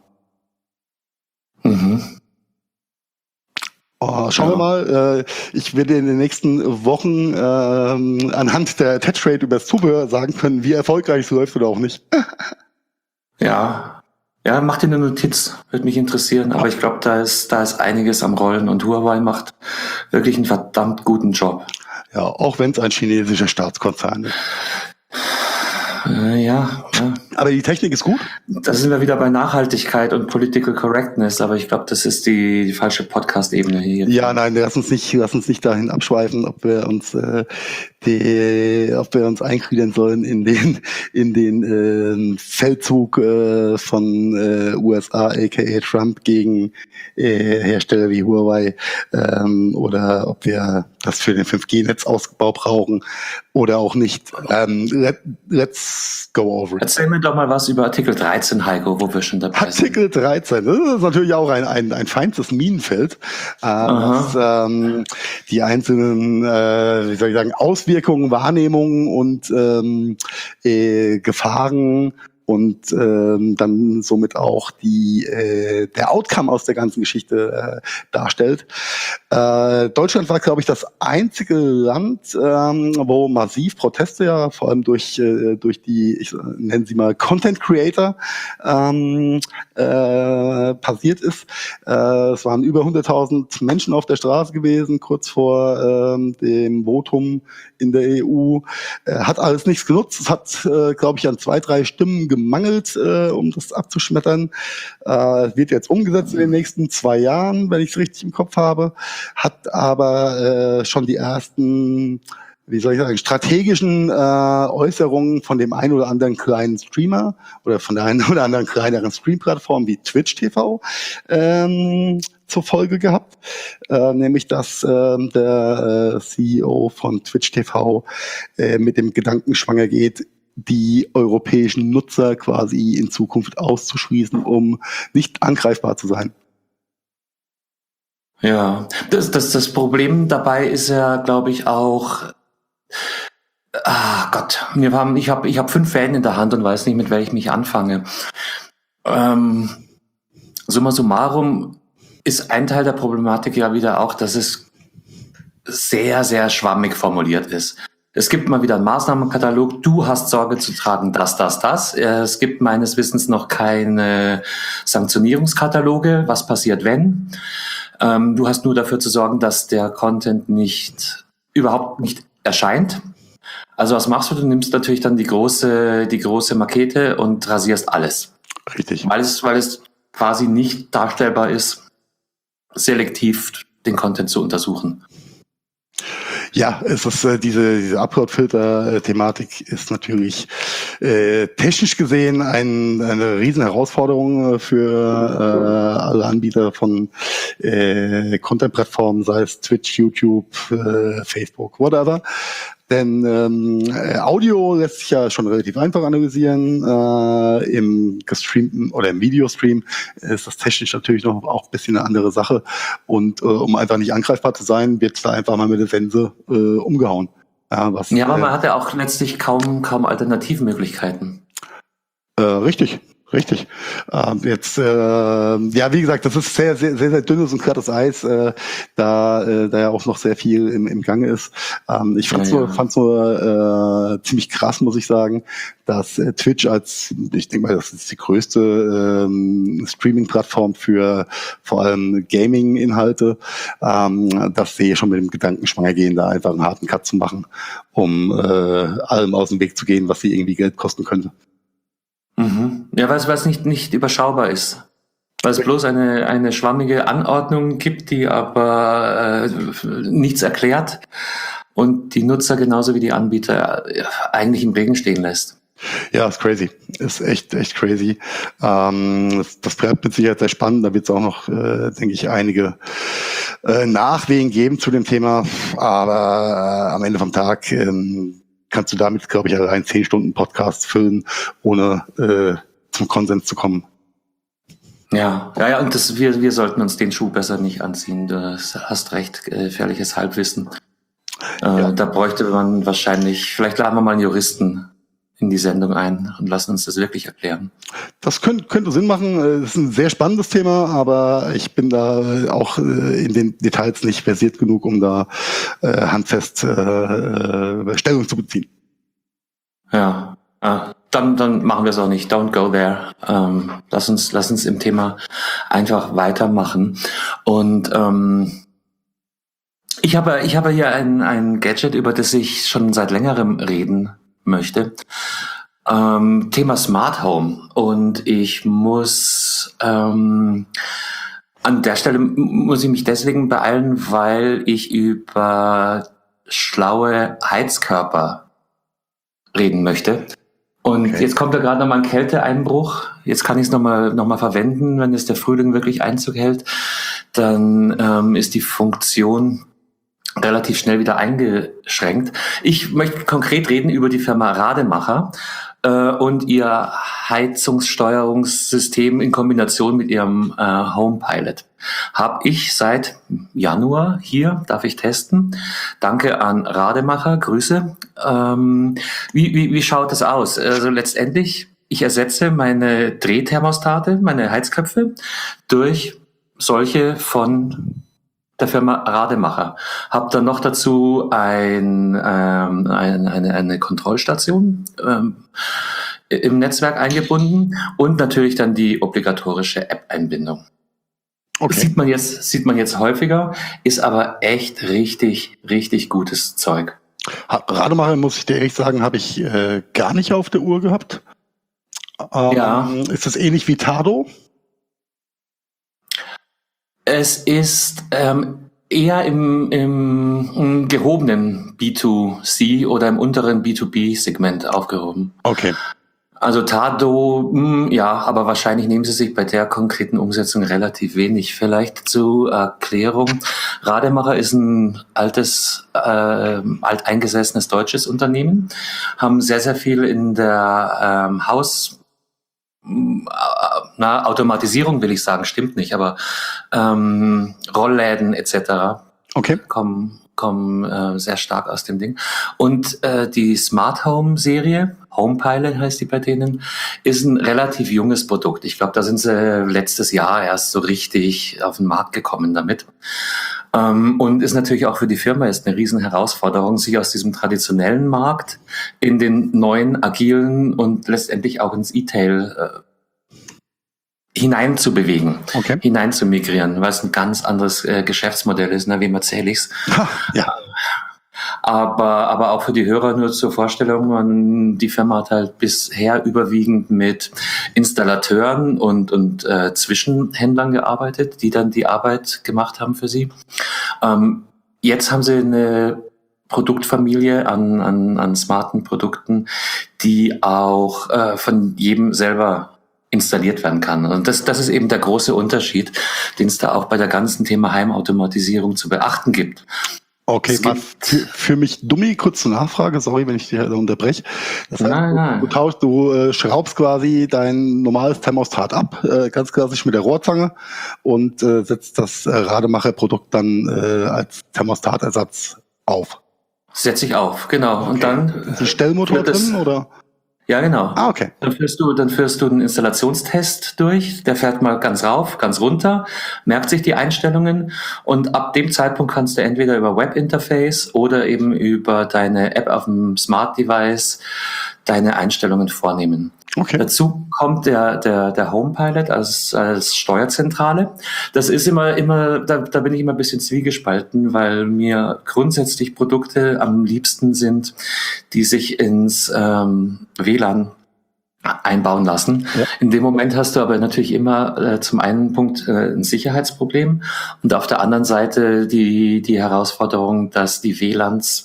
Mhm. Oh, schauen ja. wir mal. Äh, ich werde in den nächsten Wochen ähm, anhand der Attach-Rate über das Zubehör sagen können, wie erfolgreich es läuft oder auch nicht. Ja, ja, mach dir eine Notiz, würde mich interessieren. Aber ich glaube, da ist, da ist einiges am Rollen und Huawei macht wirklich einen verdammt guten Job. Ja, auch wenn es ein chinesischer Staatskonzern ist. Äh, ja, ja. Aber die Technik ist gut. Da sind wir wieder bei Nachhaltigkeit und Political Correctness, aber ich glaube, das ist die, die falsche Podcast-Ebene hier. Ja, nein, lass uns nicht, lass uns nicht dahin abschweifen, ob wir uns, äh, die, ob wir uns eingliedern sollen in den, in den äh, Feldzug äh, von äh, U S A, aka Trump, gegen äh, Hersteller wie Huawei, ähm, oder ob wir das für den fünf G-Netzausbau brauchen oder auch nicht. Ähm, let, let's go over it. Erzähl mir doch mal was über Artikel dreizehn, Heiko, wo wir schon dabei sind. Artikel dreizehn, das ist natürlich auch ein, ein, ein feinstes Minenfeld, äh, was ähm, die einzelnen, äh, wie soll ich sagen, Auswirkungen, Wahrnehmungen und ähm, äh, Gefahren und ähm, dann somit auch die äh, der Outcome aus der ganzen Geschichte äh, darstellt. Äh, Deutschland war, glaube ich, das einzige Land, ähm, wo massiv Proteste ja vor allem durch äh, durch die, ich nenne sie mal Content Creator, ähm, äh, passiert ist. Äh, es waren über hunderttausend Menschen auf der Straße gewesen, kurz vor ähm, dem Votum in der E U. Äh, hat alles nichts genutzt. Es hat, äh, glaube ich, an zwei, drei Stimmen gemangelt, äh, um das abzuschmettern. Äh, wird jetzt umgesetzt in den nächsten zwei Jahren, wenn ich es richtig im Kopf habe. Hat aber äh, schon die ersten, wie soll ich sagen, strategischen äh, Äußerungen von dem einen oder anderen kleinen Streamer oder von der einen oder anderen kleineren Stream-Plattform wie Twitch T V ähm, zur Folge gehabt, äh, nämlich dass äh, der äh, C E O von Twitch T V äh, mit dem Gedanken schwanger geht, die europäischen Nutzer quasi in Zukunft auszuschließen, um nicht angreifbar zu sein. Ja, das, das, das Problem dabei ist ja, glaube ich, auch, ah Gott, wir haben, ich habe ich hab fünf Fäden in der Hand und weiß nicht, mit welchem ich anfange. Ähm, summa summarum ist ein Teil der Problematik ja wieder auch, dass es sehr, sehr schwammig formuliert ist. Es gibt mal wieder einen Maßnahmenkatalog, du hast Sorge zu tragen, das, das, das. Es gibt meines Wissens noch keine Sanktionierungskataloge, was passiert, wenn. Ähm, du hast nur dafür zu sorgen, dass der Content nicht, überhaupt nicht erscheint. Also was machst du? Du nimmst natürlich dann die große, die große Makete und rasierst alles. Richtig. Weil es, weil es quasi nicht darstellbar ist, selektiv den Content zu untersuchen. Ja, es ist äh, diese diese Upload-Filter-Thematik ist natürlich äh, technisch gesehen ein, eine riesen Herausforderung für äh, alle Anbieter von äh, Content-Plattformen, sei es Twitch, YouTube, äh, Facebook, whatever. Denn ähm, Audio lässt sich ja schon relativ einfach analysieren. Äh, Im gestreamten oder im Videostream ist das technisch natürlich noch auch ein bisschen eine andere Sache. Und äh, um einfach nicht angreifbar zu sein, wird da einfach mal mit der Sense äh, umgehauen. Ja, was, ja, aber äh, man hat ja auch letztlich kaum, kaum Alternativmöglichkeiten. Äh, richtig. Richtig. Ähm, jetzt, äh, ja, wie gesagt, das ist sehr, sehr, sehr, sehr dünnes und glattes Eis, äh, da, äh, da ja auch noch sehr viel im, im Gange ist. Ähm, ich fand's ja, nur, ja. fand's nur äh, ziemlich krass, muss ich sagen, dass äh, Twitch als, ich denke mal, das ist die größte ähm, Streaming-Plattform für vor allem Gaming-Inhalte, ähm, dass sie schon mit dem Gedanken schwanger gehen, da einfach einen harten Cut zu machen, um äh, allem aus dem Weg zu gehen, was sie irgendwie Geld kosten könnte. Mhm. Ja, weil es, weil es nicht, nicht überschaubar ist. Weil es bloß eine, eine schwammige Anordnung gibt, die aber äh, nichts erklärt und die Nutzer genauso wie die Anbieter äh, eigentlich im Regen stehen lässt. Ja, ist crazy. Ist echt, echt crazy. Ähm, das, das bleibt mit Sicherheit sehr spannend. Da wird es auch noch, äh, denke ich, einige äh, Nachwehen geben zu dem Thema. Aber äh, am Ende vom Tag ähm, kannst du damit, glaube ich, allein zehn Stunden Podcast füllen, ohne äh, zum Konsens zu kommen. Ja, ja, ja, und das, wir, wir sollten uns den Schuh besser nicht anziehen. Du hast recht, gefährliches Halbwissen. Äh, Ja. Da bräuchte man wahrscheinlich, vielleicht laden wir mal einen Juristen in die Sendung ein und lassen uns das wirklich erklären. Das könnte, könnte Sinn machen. Es ist ein sehr spannendes Thema, aber ich bin da auch in den Details nicht versiert genug, um da äh, handfest äh, Stellung zu beziehen. Ja, ah, dann, dann machen wir es auch nicht. Don't go there. Ähm, lass uns, lass uns im Thema einfach weitermachen. Und ähm, ich habe, ich habe hier ein, ein Gadget, über das ich schon seit längerem reden möchte. Ähm, Thema Smart Home. Und ich muss ähm, an der Stelle m- muss ich mich deswegen beeilen, weil ich über schlaue Heizkörper reden möchte. Und Okay. jetzt kommt da gerade nochmal ein Kälteeinbruch. Jetzt kann ich es nochmal noch mal verwenden, wenn es der Frühling wirklich Einzug hält. Dann ähm, ist die Funktion relativ schnell wieder eingeschränkt. Ich möchte konkret reden über die Firma Rademacher äh, und ihr Heizungssteuerungssystem in Kombination mit ihrem äh, HomePilot. Habe ich seit Januar hier, darf ich testen. Danke an Rademacher, Grüße. Ähm, wie, wie, wie schaut das aus? Also letztendlich, ich ersetze meine Drehthermostate, meine Heizköpfe durch solche von der Firma Rademacher. Hab dann noch dazu ein, ähm, ein, eine, eine Kontrollstation ähm, im Netzwerk eingebunden und natürlich dann die obligatorische App-Einbindung. Okay. Sieht man jetzt, sieht man jetzt häufiger, ist aber echt richtig, richtig gutes Zeug. Ha- Rademacher, muss ich dir ehrlich sagen, habe ich äh, gar nicht auf der Uhr gehabt. Ähm, Ja. Ist das ähnlich wie Tado? Es ist ähm, eher im, im, im gehobenen B zwei C oder im unteren B zwei B-Segment aufgehoben. Okay. Also Tado, mh, ja, aber wahrscheinlich nehmen sie sich bei der konkreten Umsetzung relativ wenig. Vielleicht zur Erklärung. Rademacher ist ein altes, äh, alteingesessenes deutsches Unternehmen, haben sehr, sehr viel in der ähm, Haus Na, Automatisierung will ich sagen, stimmt nicht, aber ähm, Rollläden et cetera Okay. kommen, kommen äh, sehr stark aus dem Ding. Und äh, die Smart Home Serie, HomePilot heißt die bei denen, ist ein relativ junges Produkt. Ich glaube, da sind sie letztes Jahr erst so richtig auf den Markt gekommen damit. Ähm, und ist natürlich auch für die Firma jetzt eine riesen Herausforderung, sich aus diesem traditionellen Markt in den neuen, agilen und letztendlich auch ins E-Tail äh, hinein zu bewegen, Okay. hinein zu migrieren, weil es ein ganz anderes äh, Geschäftsmodell ist, ne, wem erzähle ich's. Ha, ja. Aber, aber auch für die Hörer nur zur Vorstellung, man, die Firma hat halt bisher überwiegend mit Installateuren und, und äh, Zwischenhändlern gearbeitet, die dann die Arbeit gemacht haben für sie. Ähm, jetzt haben sie eine Produktfamilie an, an, an smarten Produkten, die auch äh, von jedem selber installiert werden kann. Und das, das ist eben der große Unterschied, den es da auch bei der ganzen Thema Heimautomatisierung zu beachten gibt. Okay, Es mal gibt- für, für mich dummi, kurze Nachfrage, sorry, wenn ich dich da unterbreche. Das heißt, Nein, du, nein. du tauschst, du äh, schraubst quasi dein normales Thermostat ab, äh, ganz klassisch mit der Rohrzange und äh, setzt das äh, Rademacher-Produkt dann äh, als Thermostatersatz auf. Setz ich auf, genau. Und Okay. dann Ist ein Stellmotor wird das- drin oder? Ja, genau. Ah, okay. Dann führst du, dann führst du einen Installationstest durch. Der fährt mal ganz rauf, ganz runter, merkt sich die Einstellungen und ab dem Zeitpunkt kannst du entweder über Webinterface oder eben über deine App auf dem Smart Device deine Einstellungen vornehmen. Okay. Dazu kommt der, der, der HomePilot als, als Steuerzentrale. Das ist immer, immer, da, da bin ich immer ein bisschen zwiegespalten, weil mir grundsätzlich Produkte am liebsten sind, die sich ins ähm, W L A N einbauen lassen. Ja. In dem Moment hast du aber natürlich immer äh, zum einen Punkt äh, ein Sicherheitsproblem und auf der anderen Seite die, die Herausforderung, dass die W L A Ns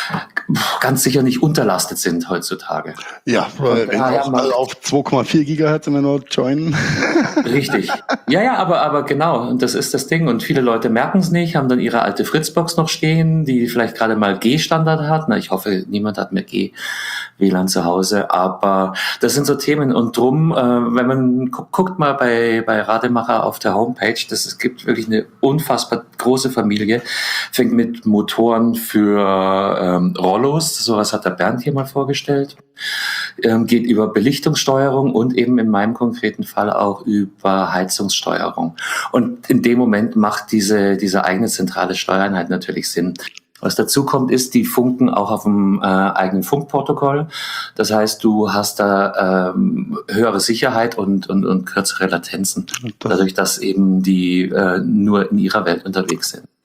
ganz sicher nicht unterlastet sind heutzutage. Ja, weil wenn daher auch macht- alle auf zwei Komma vier Gigahertz immer nur joinen. Richtig. Ja, ja, aber, aber genau. Und das ist das Ding. Und viele Leute merken es nicht, haben dann ihre alte Fritzbox noch stehen, die vielleicht gerade mal G-Standard hat. Na, ich hoffe, niemand hat mehr G-W L A N zu Hause. Aber das sind so Themen. Und drum, äh, wenn man gu guckt mal bei, bei Rademacher auf der Homepage, das, es gibt wirklich eine unfassbar große Familie. Fängt mit Motoren für ähm, Rollos. Sowas hat der Bernd hier mal vorgestellt. Ähm, geht über Belichtungssteuerung und eben in meinem konkreten Fall auch über Heizungssteuerung. Und in dem Moment macht diese, diese eigene zentrale Steuereinheit natürlich Sinn. Was dazu kommt, ist, die funken auch auf dem äh, eigenen Funkprotokoll. Das heißt, du hast da ähm, höhere Sicherheit und, und, und kürzere Latenzen, Das, dadurch, dass eben die äh, nur in ihrer Welt unterwegs sind.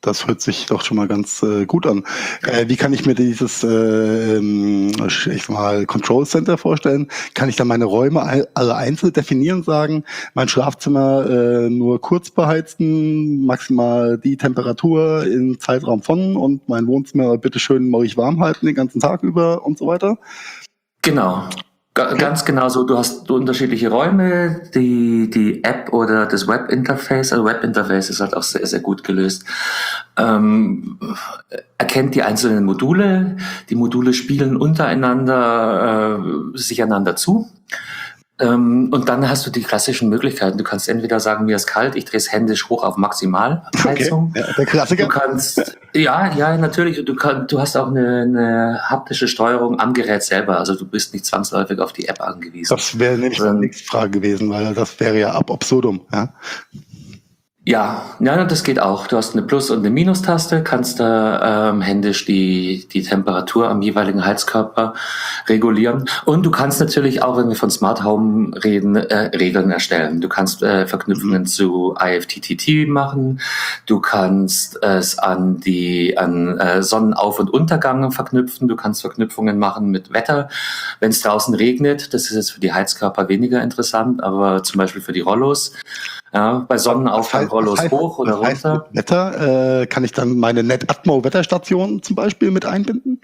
Das hört sich doch schon mal ganz äh, gut an. Äh, wie kann ich mir dieses äh, ich sag mal Control Center vorstellen? Kann ich da meine Räume all, alle einzeln definieren, sagen, mein Schlafzimmer äh, nur kurz beheizen, maximal die Temperatur im Zeitraum von und mein Wohnzimmer bitte schön morgens warm halten den ganzen Tag über und so weiter? Genau. G- Ganz genau so. Du hast unterschiedliche Räume, die, die App oder das Webinterface, also Webinterface ist halt auch sehr, sehr gut gelöst, ähm, erkennt die einzelnen Module. Die Module spielen untereinander äh, sich einander zu. Ähm, und dann hast du die klassischen Möglichkeiten. Du kannst entweder sagen, mir ist kalt, ich drehe es händisch hoch auf Maximalheizung. Okay. Ja, der Klassiker. Du kannst, ja, ja, natürlich. Du kannst, du hast auch eine, eine haptische Steuerung am Gerät selber. Also du bist nicht zwangsläufig auf die App angewiesen. Das wäre nämlich die Ähm, nächste Frage gewesen, weil das wäre ja ab absurdum. Ja. Ja, ja, das geht auch. Du hast eine Plus- und eine Minustaste, kannst da ähm, händisch die die Temperatur am jeweiligen Heizkörper regulieren. Und du kannst natürlich auch, wenn wir von Smart Home reden, äh, Regeln erstellen. Du kannst äh, Verknüpfungen zu I F T T T machen. Du kannst es an die an äh, Sonnenauf- und Untergang verknüpfen. Du kannst Verknüpfungen machen mit Wetter. Wenn es draußen regnet, das ist jetzt für die Heizkörper weniger interessant, aber zum Beispiel für die Rollos. Ja, bei Sonnenaufgang Rollos heißt, hoch oder heißt runter. Wetter, äh, kann ich dann meine NetAtmo-Wetterstation zum Beispiel mit einbinden?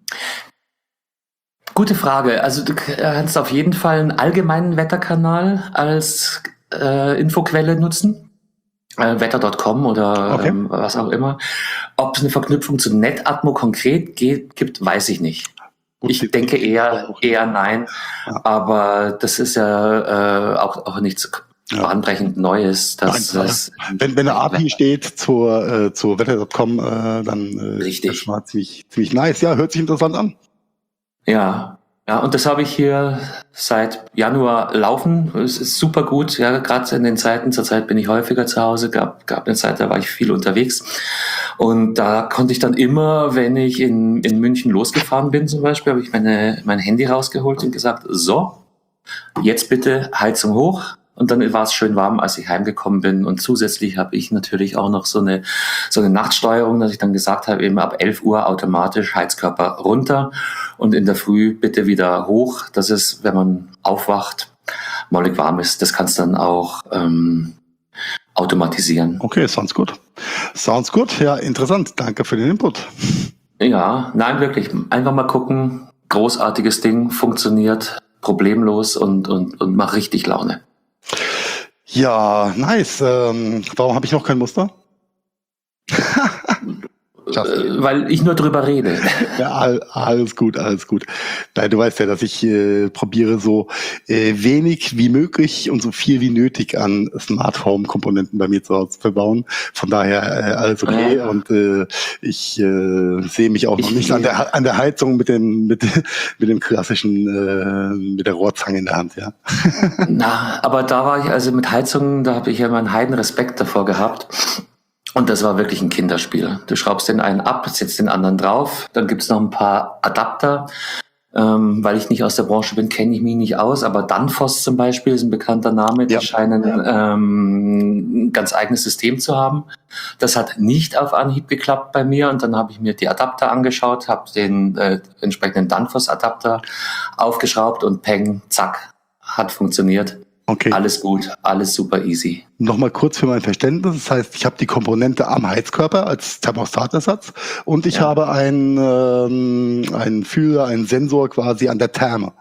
Gute Frage. Also du kannst auf jeden Fall einen allgemeinen Wetterkanal als äh, Infoquelle nutzen. Äh, Wetter Punkt com oder Okay. ähm, was auch immer. Ob es eine Verknüpfung zu NetAtmo konkret geht, gibt, weiß ich nicht. Gut, Ich die- denke eher eher nein. Ja. Aber das ist ja äh, auch, auch nichts Ja. bahnbrechend Neues. Dass, Nein, das Wenn, wenn eine A P I steht zur, äh, zur Wetter Punkt com, äh, dann äh, Richtig. ist das schon mal ziemlich, ziemlich nice. Ja, hört sich interessant an. Ja, ja, und das habe ich hier seit Januar laufen. Es ist super gut, ja, gerade in den Zeiten. Zurzeit bin ich häufiger zu Hause. Gab gab eine Zeit, da war ich viel unterwegs. Und da konnte ich dann immer, wenn ich in in München losgefahren bin, zum Beispiel, habe ich meine mein Handy rausgeholt und gesagt: So, jetzt bitte Heizung hoch. Und dann war es schön warm, als ich heimgekommen bin. Und zusätzlich habe ich natürlich auch noch so eine so eine Nachtsteuerung, dass ich dann gesagt habe, eben ab elf Uhr automatisch Heizkörper runter und in der Früh bitte wieder hoch, dass es, wenn man aufwacht, mollig warm ist. Das kannst du dann auch ähm, automatisieren. Okay, sounds gut. Sounds gut. Ja, interessant. Danke für den Input. Ja, nein, wirklich. Einfach mal gucken. Großartiges Ding, funktioniert problemlos und, und, und macht richtig Laune. Ja, nice. Ähm, warum habe ich noch kein Muster? Äh, weil ich nur drüber rede. Ja, all, alles gut, alles gut. Nein, du weißt ja, dass ich äh, probiere, so äh, wenig wie möglich und so viel wie nötig an Smart Home Komponenten bei mir zu Hause zu verbauen. Von daher äh, alles okay. Ja. Und äh, ich äh, sehe mich auch noch Ich- nicht an der an der Heizung mit dem mit mit dem klassischen äh, mit der Rohrzange in der Hand. Ja. Na, aber da war ich also mit Heizungen, da habe ich ja immer einen heiden Respekt davor gehabt. Und das war wirklich ein Kinderspiel. Du schraubst den einen ab, setzt den anderen drauf, dann gibt's noch ein paar Adapter. Ähm, weil ich nicht aus der Branche bin, kenne ich mich nicht aus, aber Danfoss zum Beispiel ist ein bekannter Name, die Ja. scheinen ähm, ein ganz eigenes System zu haben. Das hat nicht auf Anhieb geklappt bei mir und dann habe ich mir die Adapter angeschaut, habe den äh, entsprechenden Danfoss-Adapter aufgeschraubt und peng, zack, hat funktioniert. Okay. Alles gut, alles super easy. Nochmal kurz für mein Verständnis. Das heißt, ich habe die Komponente am Heizkörper als Thermostatersatz und ich Ja. habe einen, ähm, einen Fühler, einen Sensor quasi an der Therme.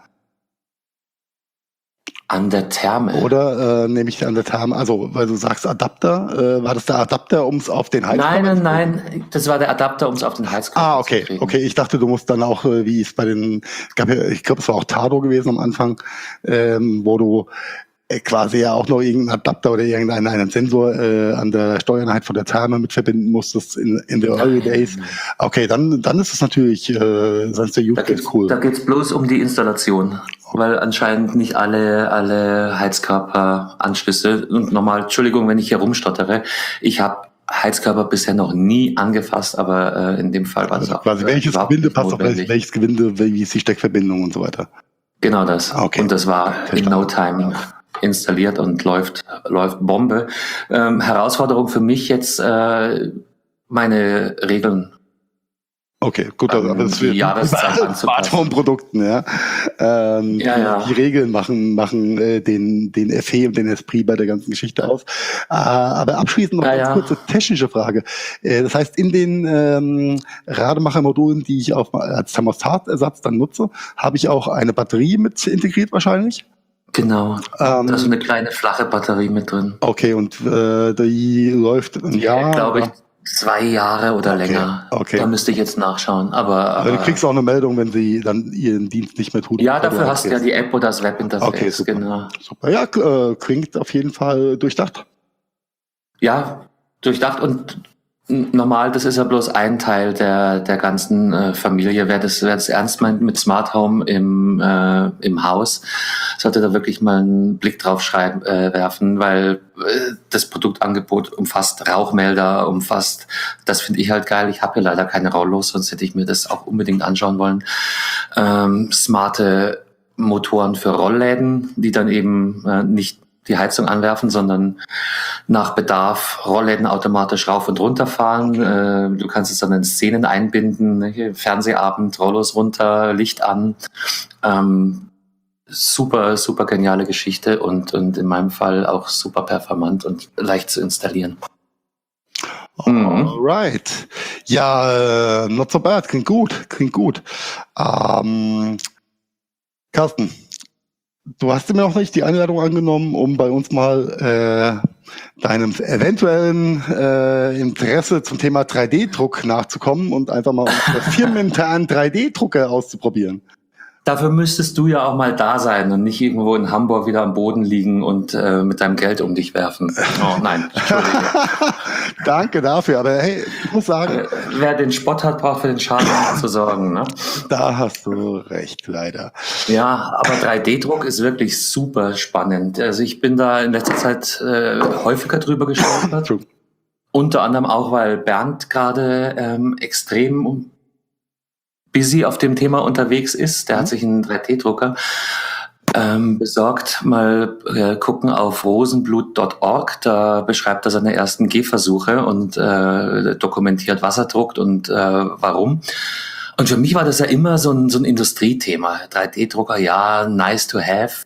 An der Therme. Oder äh, nehme ich an der Therme, also weil du sagst Adapter, äh, war das der Adapter, um es auf den Heizkörper Nein, zu nein, kriegen? nein, das war der Adapter, um es auf den Heizkörper Ah, zu okay, kriegen. okay. Ich dachte, du musst dann auch, äh, wie es bei den, gab ja, ich glaube, es war auch Tado gewesen am Anfang, ähm, wo du äh, quasi ja auch noch irgendeinen Adapter oder irgendeinen einen Sensor äh, an der Steuereinheit von der Therme mit verbinden musstest in, in the early days. Okay, dann, dann ist es natürlich, äh, sonst der Da Use geht's, Case cool. da geht's bloß um die Installation, weil anscheinend nicht alle, alle Heizkörperanschlüsse, und nochmal, Entschuldigung, wenn ich hier rumstottere, ich habe Heizkörper bisher noch nie angefasst, aber äh, in dem Fall war das Also auch quasi äh, welches überhaupt Gewinde nicht passt auf welches, notwendig. welches Gewinde, wie ist die Steckverbindung und so weiter. Genau das. Ah, okay. Und das war in Verstanden. no time installiert und läuft läuft Bombe. Ähm, Herausforderung für mich jetzt äh, meine Regeln. Okay, gut, Ähm, aber das die wird Jahreszeit anzupassen. Smart Home Produkten, ja. Ähm, Ja, ja. Die Regeln machen machen äh, den den Effet und den Esprit bei der ganzen Geschichte aus. Äh, aber abschließend noch Ja, ganz ja. kurze technische Frage. Äh, das heißt, in den ähm, Rademacher-Modulen, die ich auf, als Thermostatersatz dann nutze, habe ich auch eine Batterie mit integriert wahrscheinlich. Genau. Ähm, Da ist eine kleine flache Batterie mit drin. Okay, und äh, die läuft ein Jahr? Glaube ich, oder? zwei Jahre oder Okay, länger. okay. Da müsste ich jetzt nachschauen. Aber, Aber du aber kriegst auch eine Meldung, wenn sie dann ihren Dienst nicht mehr tut. ja, oder dafür du hast du ja einstellst. die App oder das Webinterface. Okay, super. Genau. Super. Ja, k- äh, klingt auf jeden Fall durchdacht. Ja, durchdacht und n- normal, das ist ja bloß ein Teil der, der ganzen äh, Familie. Wer das, wer das ernst meint mit Smart Home im, äh, im Haus, sollte da wirklich mal einen Blick drauf schreiben, äh, werfen, weil äh, das Produktangebot umfasst Rauchmelder, umfasst, das finde ich halt geil. Ich habe hier leider keine Rollos, sonst hätte ich mir das auch unbedingt anschauen wollen. Ähm, smarte Motoren für Rollläden, die dann eben äh, nicht die Heizung anwerfen, sondern nach Bedarf Rollläden automatisch rauf und runter fahren. Äh, du kannst es dann in Szenen einbinden, ne? Hier Fernsehabend, Rollos runter, Licht an. Ähm, super, super geniale Geschichte und, und in meinem Fall auch super performant und leicht zu installieren. Mhm. Alright. Ja, äh, not so bad. Klingt gut. Klingt gut. Ähm, Carsten, du hast mir noch nicht die Einladung angenommen, um bei uns mal äh, deinem eventuellen äh, Interesse zum Thema drei D-Druck nachzukommen und einfach mal unsere firmeninternen drei D-Drucker auszuprobieren. Dafür müsstest du ja auch mal da sein und nicht irgendwo in Hamburg wieder am Boden liegen und äh, mit deinem Geld um dich werfen. Oh nein, Entschuldige. Danke dafür, aber hey, ich muss sagen, Äh, Wer den Spott hat, braucht für den Schaden nicht zu sorgen. Ne? da hast du recht, leider. Ja, aber drei D-Druck ist wirklich super spannend. Also ich bin da in letzter Zeit äh, häufiger drüber gestolpert. True. Unter anderem auch, weil Bernd gerade ähm, extrem busy auf dem Thema unterwegs ist. Der Mhm. hat sich einen drei D-Drucker ähm, besorgt. Mal äh, gucken auf rosenblut Punkt org. Da beschreibt er seine ersten Gehversuche und äh, dokumentiert, was er druckt und äh, warum. Und für mich war das ja immer so ein, so ein Industriethema. drei D-Drucker, ja, nice to have.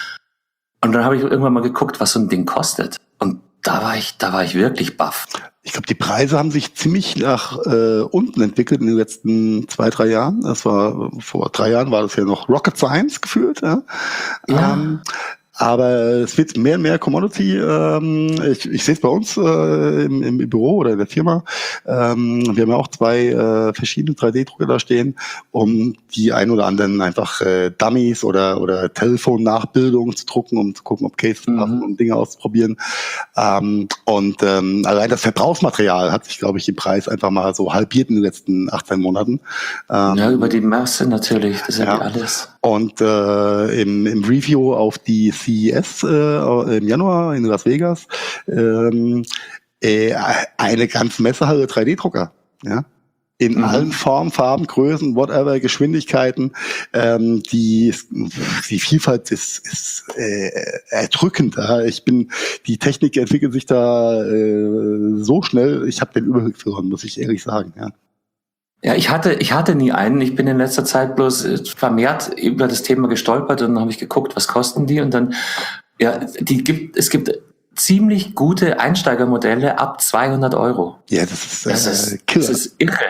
Und dann habe ich irgendwann mal geguckt, was so ein Ding kostet. Und da war ich, da war ich wirklich baff. Ich glaube, die Preise haben sich ziemlich nach äh, unten entwickelt in den letzten zwei, drei Jahren. Das war vor drei Jahren war das ja noch Rocket Science gefühlt. Ja. Ja. Ähm, aber es wird mehr und mehr Commodity. Ähm, ich ich sehe es bei uns äh, im, im Büro oder in der Firma. Ähm, wir haben ja auch zwei äh, verschiedene drei D-Drucker da stehen, um die ein oder anderen einfach äh, Dummies oder oder Telefonnachbildungen zu drucken, um zu gucken, ob Cases Mhm. passen, um Dinge auszuprobieren. Ähm, und ähm, allein das Verbrauchsmaterial hat sich, glaube ich, im Preis einfach mal so halbiert in den letzten achtzehn Monaten. Ähm, Ja, über die Masse natürlich, das ist ja, Ja. wie alles. Und äh, im, im Review auf die C E S äh, im Januar in Las Vegas ähm, äh, eine ganze Messehalle drei D-Drucker. Ja? In Mhm. allen Formen, Farben, Größen, whatever, Geschwindigkeiten. Ähm, die, die Vielfalt ist, ist äh, erdrückend. Ja? Ich bin, die Technik entwickelt sich da äh, so schnell, ich habe den Überblick verloren, muss ich ehrlich sagen. Ja. Ja, ich hatte, ich hatte nie einen. Ich bin in letzter Zeit bloß äh, vermehrt über das Thema gestolpert und dann habe ich geguckt, was kosten die und dann, ja, die gibt, es gibt ziemlich gute Einsteigermodelle ab zweihundert Euro. Ja, das ist, äh, Das ist, Killer. das ist irre.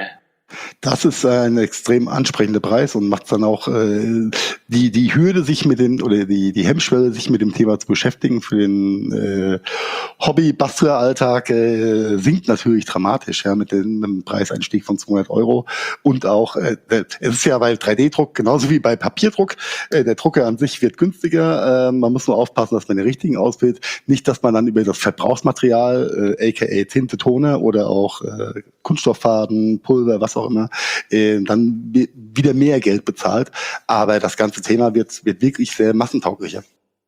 Das ist ein extrem ansprechender Preis und macht dann auch äh, die die Hürde, sich mit den oder die die Hemmschwelle, sich mit dem Thema zu beschäftigen für den äh, Hobby-Bastler-Alltag äh, sinkt natürlich dramatisch, ja, mit dem, mit dem Preiseinstieg von zweihundert Euro und auch äh, es ist ja bei drei D-Druck genauso wie bei Papierdruck, äh, der Drucker an sich wird günstiger, äh, man muss nur aufpassen, dass man den richtigen auswählt, nicht, dass man dann über das Verbrauchsmaterial, äh, aka Tinte, Toner oder auch äh, Kunststofffaden, Pulver, was auch immer, äh, dann wi- wieder mehr Geld bezahlt. Aber das ganze Thema wird, wird wirklich sehr massentauglicher.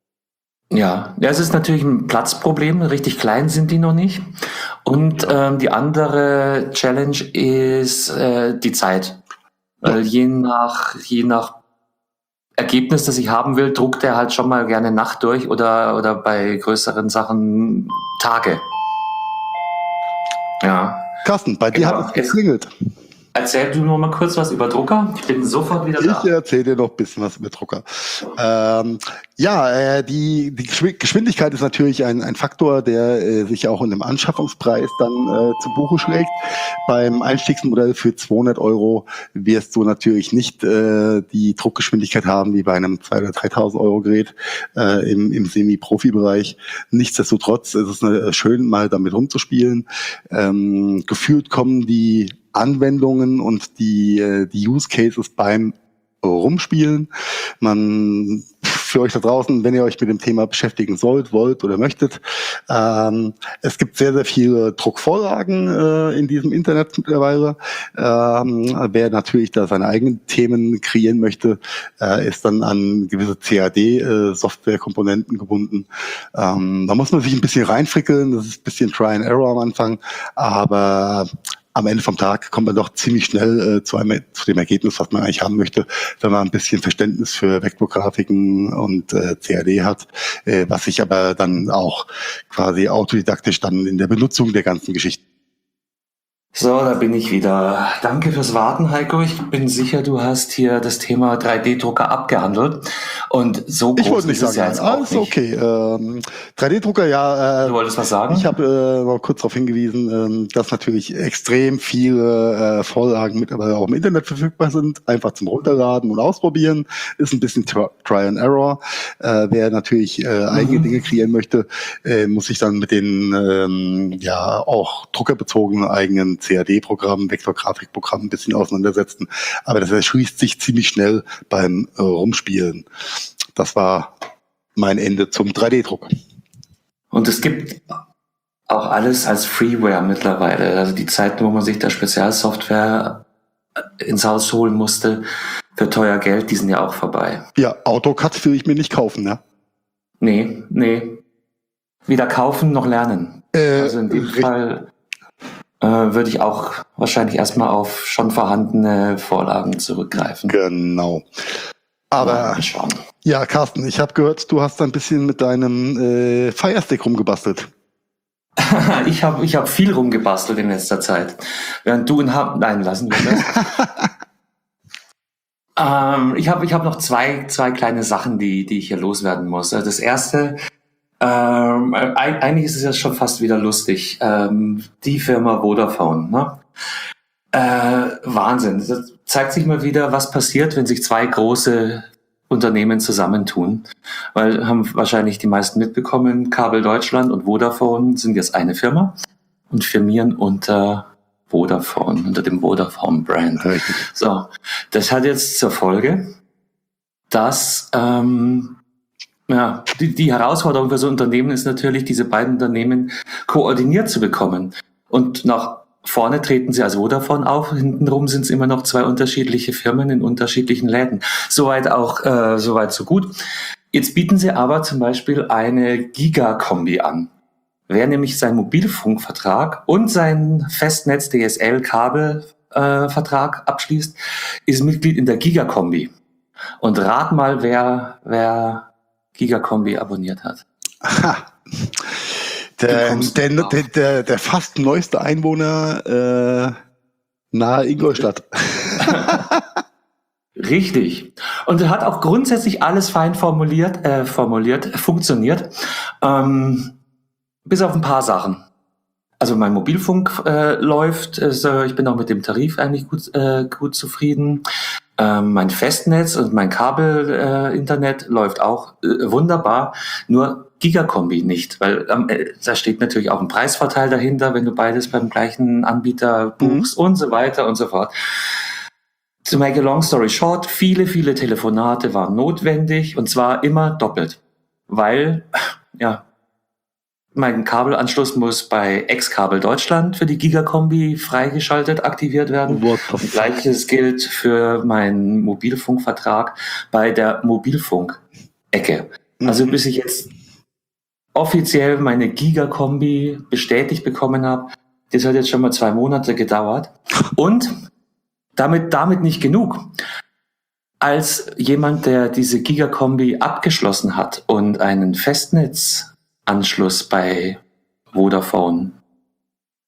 Ja, ja, es ist natürlich ein Platzproblem. Richtig klein sind die noch nicht. Und ähm, die andere Challenge ist äh, die Zeit. Weil je nach, je nach Ergebnis, das ich haben will, druckt er halt schon mal gerne Nacht durch oder, oder bei größeren Sachen Tage. Ja. Carsten, bei dir Genau. hat es geklingelt. Erzähl du noch mal kurz was über Drucker. Ich bin sofort wieder da. Ich erzähle dir noch ein bisschen was über Drucker. Ähm, ja, äh, die, die Geschwindigkeit ist natürlich ein, ein Faktor, der äh, sich auch in dem Anschaffungspreis dann äh, zu Buche schlägt. Beim Einstiegsmodell für zweihundert Euro wirst du natürlich nicht äh, die Druckgeschwindigkeit haben wie bei einem zweitausend oder dreitausend Euro Gerät äh, im, im Semi-Profi-Bereich. Nichtsdestotrotz ist es äh, schön, mal damit rumzuspielen. Ähm, gefühlt kommen die Anwendungen und die, äh, die Use Cases beim Rumspielen. Man, für euch da draußen, wenn ihr euch mit dem Thema beschäftigen sollt, wollt oder möchtet, ähm, es gibt sehr, sehr viele Druckvorlagen äh, in diesem Internet mittlerweile. Ähm, wer natürlich da seine eigenen Themen kreieren möchte, äh, ist dann an gewisse C A D-Softwarekomponenten äh, gebunden. Ähm, da muss man sich ein bisschen reinfrickeln, das ist ein bisschen Try and Error am Anfang, aber am Ende vom Tag kommt man doch ziemlich schnell äh, zu, einem, zu dem Ergebnis, was man eigentlich haben möchte, wenn man ein bisschen Verständnis für Vektorgrafiken und äh, C A D hat, äh, was sich aber dann auch quasi autodidaktisch dann in der Benutzung der ganzen Geschichten. So, da bin ich wieder. Danke fürs Warten, Heiko. Ich bin sicher, du hast hier das Thema drei D-Drucker abgehandelt. Und so groß ich wollte nicht ist es sagen, ja jetzt alles auch nicht. Okay. Ähm, drei D-Drucker, ja. Äh, Du wolltest was sagen? Ich habe äh, noch kurz darauf hingewiesen, ähm, dass natürlich extrem viele äh, Vorlagen mittlerweile auch im Internet verfügbar sind. Einfach zum Runterladen und Ausprobieren. Ist ein bisschen Try and Error. Äh, wer natürlich äh, Mhm. eigene Dinge kreieren möchte, äh, muss sich dann mit den ähm, ja auch druckerbezogenen eigenen C A D-Programmen, Vektorgrafikprogrammen ein bisschen auseinandersetzen. Aber das erschließt sich ziemlich schnell beim äh, Rumspielen. Das war mein Ende zum drei D-Druck. Und es gibt auch alles als Freeware mittlerweile. Also die Zeiten, wo man sich da Spezialsoftware ins Haus holen musste für teuer Geld, die sind ja auch vorbei. Ja, AutoCAD will ich mir nicht kaufen, ne? Nee, nee. Weder kaufen noch lernen. Äh, Also in dem richtig. Fall äh, würde ich auch wahrscheinlich erstmal auf schon vorhandene Vorlagen zurückgreifen. Genau. Aber Mal schauen. ja, Carsten, ich habe gehört, du hast ein bisschen mit deinem äh, Firestick rumgebastelt. ich habe ich hab viel rumgebastelt in letzter Zeit. Während du in Ham... Nein, lassen wir das. ähm, ich habe ich hab noch zwei, zwei kleine Sachen, die, die ich hier loswerden muss. Also das erste, ähm, eigentlich ist es ja schon fast wieder lustig. Ähm, die Firma Vodafone, ne? Äh, Wahnsinn. Das zeigt sich mal wieder, was passiert, wenn sich zwei große Unternehmen zusammentun. Weil haben wahrscheinlich die meisten mitbekommen, Kabel Deutschland und Vodafone sind jetzt eine Firma und firmieren unter Vodafone, unter dem Vodafone-Brand. Richtig. So, das hat jetzt zur Folge, dass ähm, ja, die, die Herausforderung für so ein Unternehmen ist natürlich, diese beiden Unternehmen koordiniert zu bekommen. Und nach vorne treten sie als Vodafone auf, hintenrum sind es immer noch zwei unterschiedliche Firmen in unterschiedlichen Läden. Soweit auch, äh, soweit so gut. Jetzt bieten sie aber zum Beispiel eine Gigakombi an. Wer nämlich seinen Mobilfunkvertrag und seinen Festnetz-D S L-Kabelvertrag äh, abschließt, ist Mitglied in der Gigakombi. Und rat mal, wer, wer Gigakombi abonniert hat. Aha. Der, der, der, der, der fast neueste Einwohner äh, nahe Ingolstadt. Richtig. Und er hat auch grundsätzlich alles fein formuliert, äh, formuliert, funktioniert, ähm, bis auf ein paar Sachen. Also mein Mobilfunk äh, läuft, also ich bin auch mit dem Tarif eigentlich gut, äh, gut zufrieden. Ähm, mein Festnetz und mein Kabel-Internet äh, läuft auch äh, wunderbar, nur Gigakombi nicht, weil ähm, äh, da steht natürlich auch ein Preisvorteil dahinter, wenn du beides beim gleichen Anbieter buchst, mhm, und so weiter und so fort. To make a long story short, viele, viele Telefonate waren notwendig und zwar immer doppelt, weil ja mein Kabelanschluss muss bei Ex-Kabel Deutschland für die Gigakombi freigeschaltet aktiviert werden. Und Gleiches gilt für meinen Mobilfunkvertrag bei der Mobilfunk-Ecke. Mhm. Also bis ich jetzt offiziell meine Gigakombi bestätigt bekommen habe, das hat jetzt schon mal zwei Monate gedauert. Und damit, damit nicht genug. Als jemand, der diese Gigakombi abgeschlossen hat und einen Festnetzanschluss bei Vodafone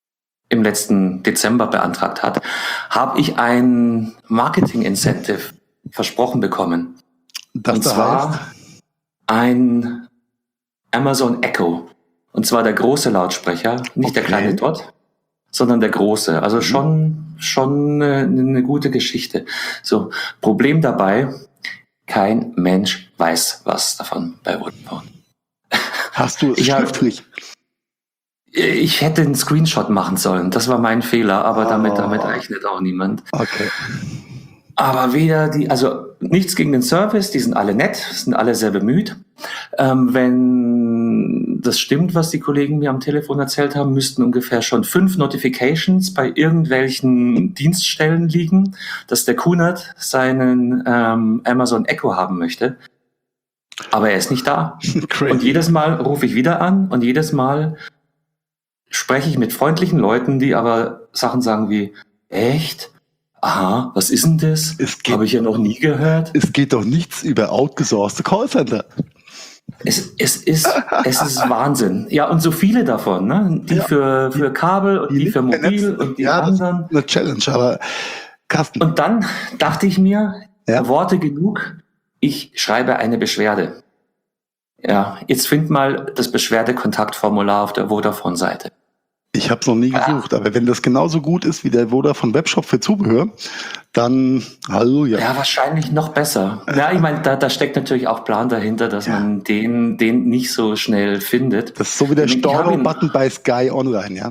im letzten Dezember beantragt hat, habe ich ein Marketing-Incentive versprochen bekommen. Das und da zwar heißt? ein Amazon Echo. Und zwar der große Lautsprecher, nicht der Okay. kleine Dot, sondern der große. Also schon, schon eine, eine gute Geschichte. So, Problem dabei, kein Mensch weiß was davon bei Vodafone. Hast du es Ich hab- schriftlich? Ich hätte einen Screenshot machen sollen. Das war mein Fehler, aber damit, Oh. damit rechnet auch niemand. Okay. Aber weder die, also nichts gegen den Service, die sind alle nett, sind alle sehr bemüht. Ähm, wenn das stimmt, was die Kollegen mir am Telefon erzählt haben, müssten ungefähr schon fünf Notifications bei irgendwelchen Dienststellen liegen, dass der Kunert seinen ähm, Amazon Echo haben möchte. Aber er ist nicht da. Und Crazy. jedes Mal rufe ich wieder an und jedes Mal spreche ich mit freundlichen Leuten, die aber Sachen sagen wie, echt? Aha, was ist denn das? Es geht- Habe ich ja noch nie gehört. Es geht doch nichts über outgesourcete Callcenter. Es, es, ist, es ist Wahnsinn. Ja, und so viele davon, ne? Die Ja. für, für Kabel und die, für nicht Mobil vernetzt- und die ja, das ist anderen. eine Challenge, aber Carsten, Und dann dachte ich mir, Ja. Worte genug, ich schreibe eine Beschwerde. Ja, jetzt find mal das Beschwerdekontaktformular auf der Vodafone-Seite. ich habe es noch nie gesucht, aber wenn das genauso gut ist wie der Vodafone Webshop für Zubehör, dann Halleluja. Ja, wahrscheinlich noch besser. Ja, ich meine, da, da steckt natürlich auch Plan dahinter, dass Ja. man den, den nicht so schnell findet. Das ist so wie der Ich hab ihn- Storno-Button bei Sky Online, ja?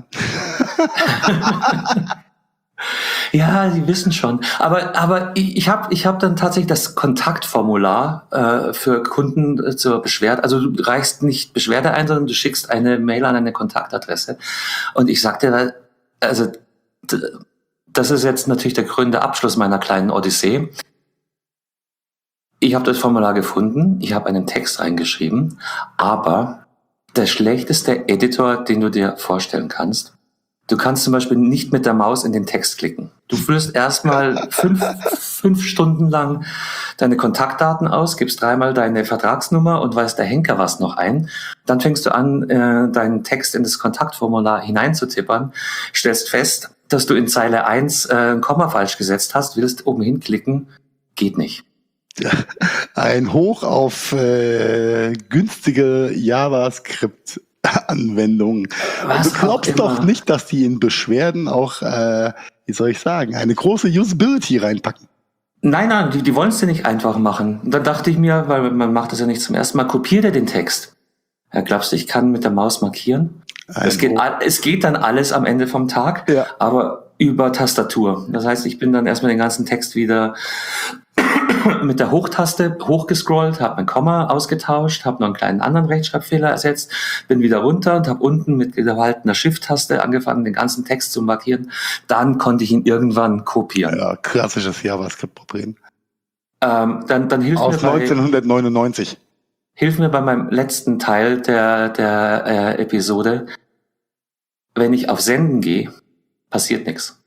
Ja, die wissen schon. Aber, aber ich ich habe ich hab dann tatsächlich das Kontaktformular äh, für Kunden äh, zur Beschwerde. Also du reichst nicht Beschwerde ein, sondern du schickst eine Mail an eine Kontaktadresse. Und ich sagte, also d- das ist jetzt natürlich der krönende Abschluss meiner kleinen Odyssee. Ich habe das Formular gefunden, ich habe einen Text reingeschrieben, aber der schlechteste Editor, den du dir vorstellen kannst. Du kannst zum Beispiel nicht mit der Maus in den Text klicken. Du füllst erstmal fünf, fünf Stunden lang deine Kontaktdaten aus, gibst dreimal deine Vertragsnummer und weiß der Henker was noch ein. Dann fängst du an, äh, deinen Text in das Kontaktformular hineinzutippern, stellst fest, dass du in Zeile eins äh, ein Komma falsch gesetzt hast, willst oben hinklicken, geht nicht. Ein Hoch auf äh, günstige JavaScript-Anwendungen. Was Du glaubst auch doch immer. nicht, dass die in Beschwerden auch, äh, wie soll ich sagen, eine große Usability reinpacken. Nein, nein, die, die wollen es dir nicht einfach machen. Und dann dachte ich mir, weil man macht das ja nicht zum ersten Mal, kopier dir den Text. Ja, glaubst du, ich kann mit der Maus markieren? Ein Es geht, Hoch- all- es geht dann alles am Ende vom Tag, Ja. aber über Tastatur. Das heißt, ich bin dann erstmal den ganzen Text wieder mit der Hochtaste hochgescrollt, habe mein Komma ausgetauscht, habe noch einen kleinen anderen Rechtschreibfehler ersetzt, bin wieder runter und habe unten mit gehaltener Shift-Taste angefangen, den ganzen Text zu markieren. Dann konnte ich ihn irgendwann kopieren. Ja, klassisches JavaScript-Problem. Ähm, dann, dann hilft, mir Aus bei, neunzehnhundertneunundneunzig. hilft mir bei meinem letzten Teil der, der äh, Episode, wenn ich auf Senden gehe, passiert nichts.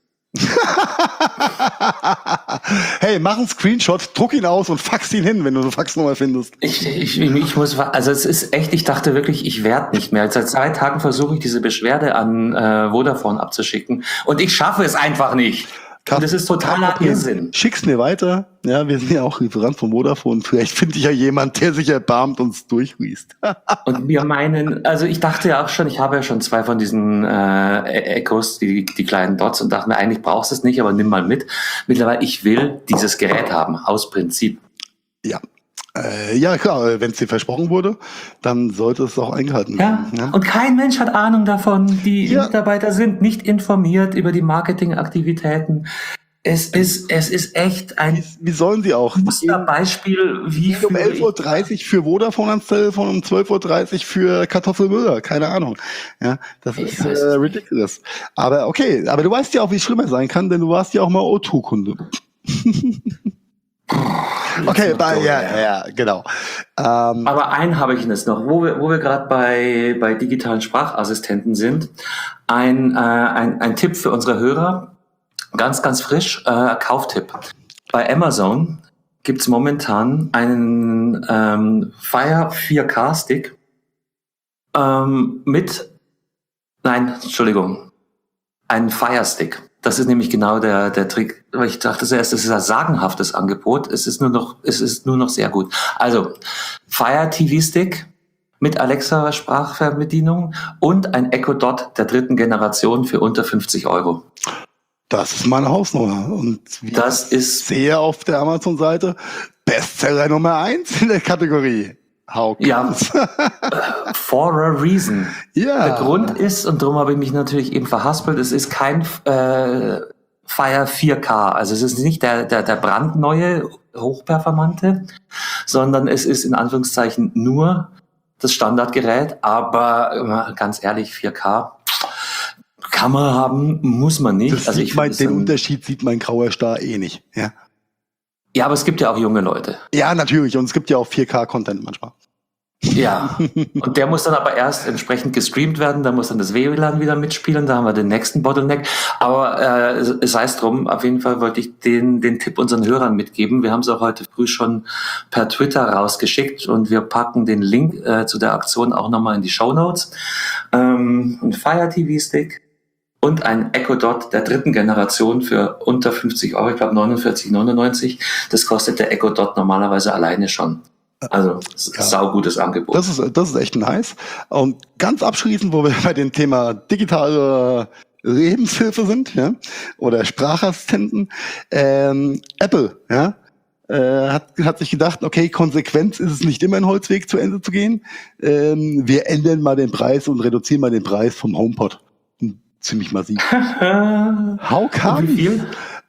Hey, mach einen Screenshot, druck ihn aus und fax ihn hin, wenn du eine Faxnummer findest. Ich, ich, ich muss, also es ist echt, ich dachte wirklich, ich werde nicht mehr. Seit zwei Tagen versuche ich diese Beschwerde an äh, Vodafone abzuschicken und ich schaffe es einfach nicht. Und das ist totaler Irrsinn. Schick's mir weiter. Ja, wir sind ja auch Lieferant von Vodafone. Vielleicht finde ich ja jemand, der sich erbarmt und es durchliest. Und wir meinen, also ich dachte ja auch schon, ich habe ja schon zwei von diesen äh, Echos, die, die kleinen Dots, und dachte mir, eigentlich brauchst du es nicht, aber nimm mal mit. Mittlerweile, ich will dieses Gerät haben, aus Prinzip. Ja. Äh, ja, klar, wenn es dir versprochen wurde, dann sollte es auch eingehalten Ja, werden. Ja. und kein Mensch hat Ahnung davon. Die Ja. Mitarbeiter sind nicht informiert über die Marketingaktivitäten. Es ist, es ist echt ein Wie sollen sie auch? Musterbeispiel, wie Um führe elf Uhr ich- dreißig für Vodafone ans Telefon, um zwölf Uhr dreißig für Kartoffelmüller, keine Ahnung. Ja, das Ich ist weiß äh, es ridiculous. Aber okay, aber du weißt ja auch, wie es schlimmer sein kann, denn du warst ja auch mal O zwei Kunde. Okay, bei, ja, ja, ja, genau. Ähm, Aber einen habe ich jetzt noch, wo wir, wo wir gerade bei, bei digitalen Sprachassistenten sind. Ein, äh, ein, ein Tipp für unsere Hörer, ganz, ganz frisch, äh, Kauftipp. Bei Amazon gibt's momentan einen ähm, Fire vier K Stick ähm, mit, nein, Entschuldigung, einen Fire Stick. Das ist nämlich genau der, der Trick. Weil ich dachte zuerst, das ist ein sagenhaftes Angebot. Es ist nur noch, es ist nur noch sehr gut. Also, Fire T V Stick mit Alexa Sprachfernbedienung und ein Echo Dot der dritten Generation für unter fünfzig Euro. Das ist meine Hausnummer. Und wie das ich ist sehe auf der Amazon-Seite Bestseller Nummer eins in der Kategorie. How ja, for a reason. Ja. Der Grund ist, und darum habe ich mich natürlich eben verhaspelt, es ist kein äh, Fire vier K. Also es ist nicht der, der, der brandneue, hochperformante, sondern es ist in Anführungszeichen nur das Standardgerät. Aber ganz ehrlich, vier K kann man haben, muss man nicht. Das also sieht ich man, den Unterschied sieht mein grauer Star eh nicht. Ja. Ja, aber es gibt ja auch junge Leute. Ja, natürlich. Und es gibt ja auch vier K-Content manchmal. Ja, und der muss dann aber erst entsprechend gestreamt werden, da muss dann das W L A N wieder mitspielen, da haben wir den nächsten Bottleneck. Aber äh, sei es drum, auf jeden Fall wollte ich den, den Tipp unseren Hörern mitgeben. Wir haben es auch heute früh schon per Twitter rausgeschickt und wir packen den Link äh, zu der Aktion auch nochmal in die Shownotes. Ähm, ein Fire T V Stick und ein Echo Dot der dritten Generation für unter fünfzig Euro, ich glaube neunundvierzig neunundneunzig. Das kostet der Echo Dot normalerweise alleine schon. Also, ja. Saugutes Angebot. Das ist, das ist echt nice. Und ganz abschließend, wo wir bei dem Thema digitale Lebenshilfe sind, ja, oder Sprachassistenten, ähm, Apple, ja, äh, hat, hat sich gedacht, okay, Konsequenz ist es nicht immer, einen Holzweg zu Ende zu gehen. Ähm, wir ändern mal den Preis und reduzieren mal den Preis vom HomePod. Ziemlich massiv. How come? Wie viel?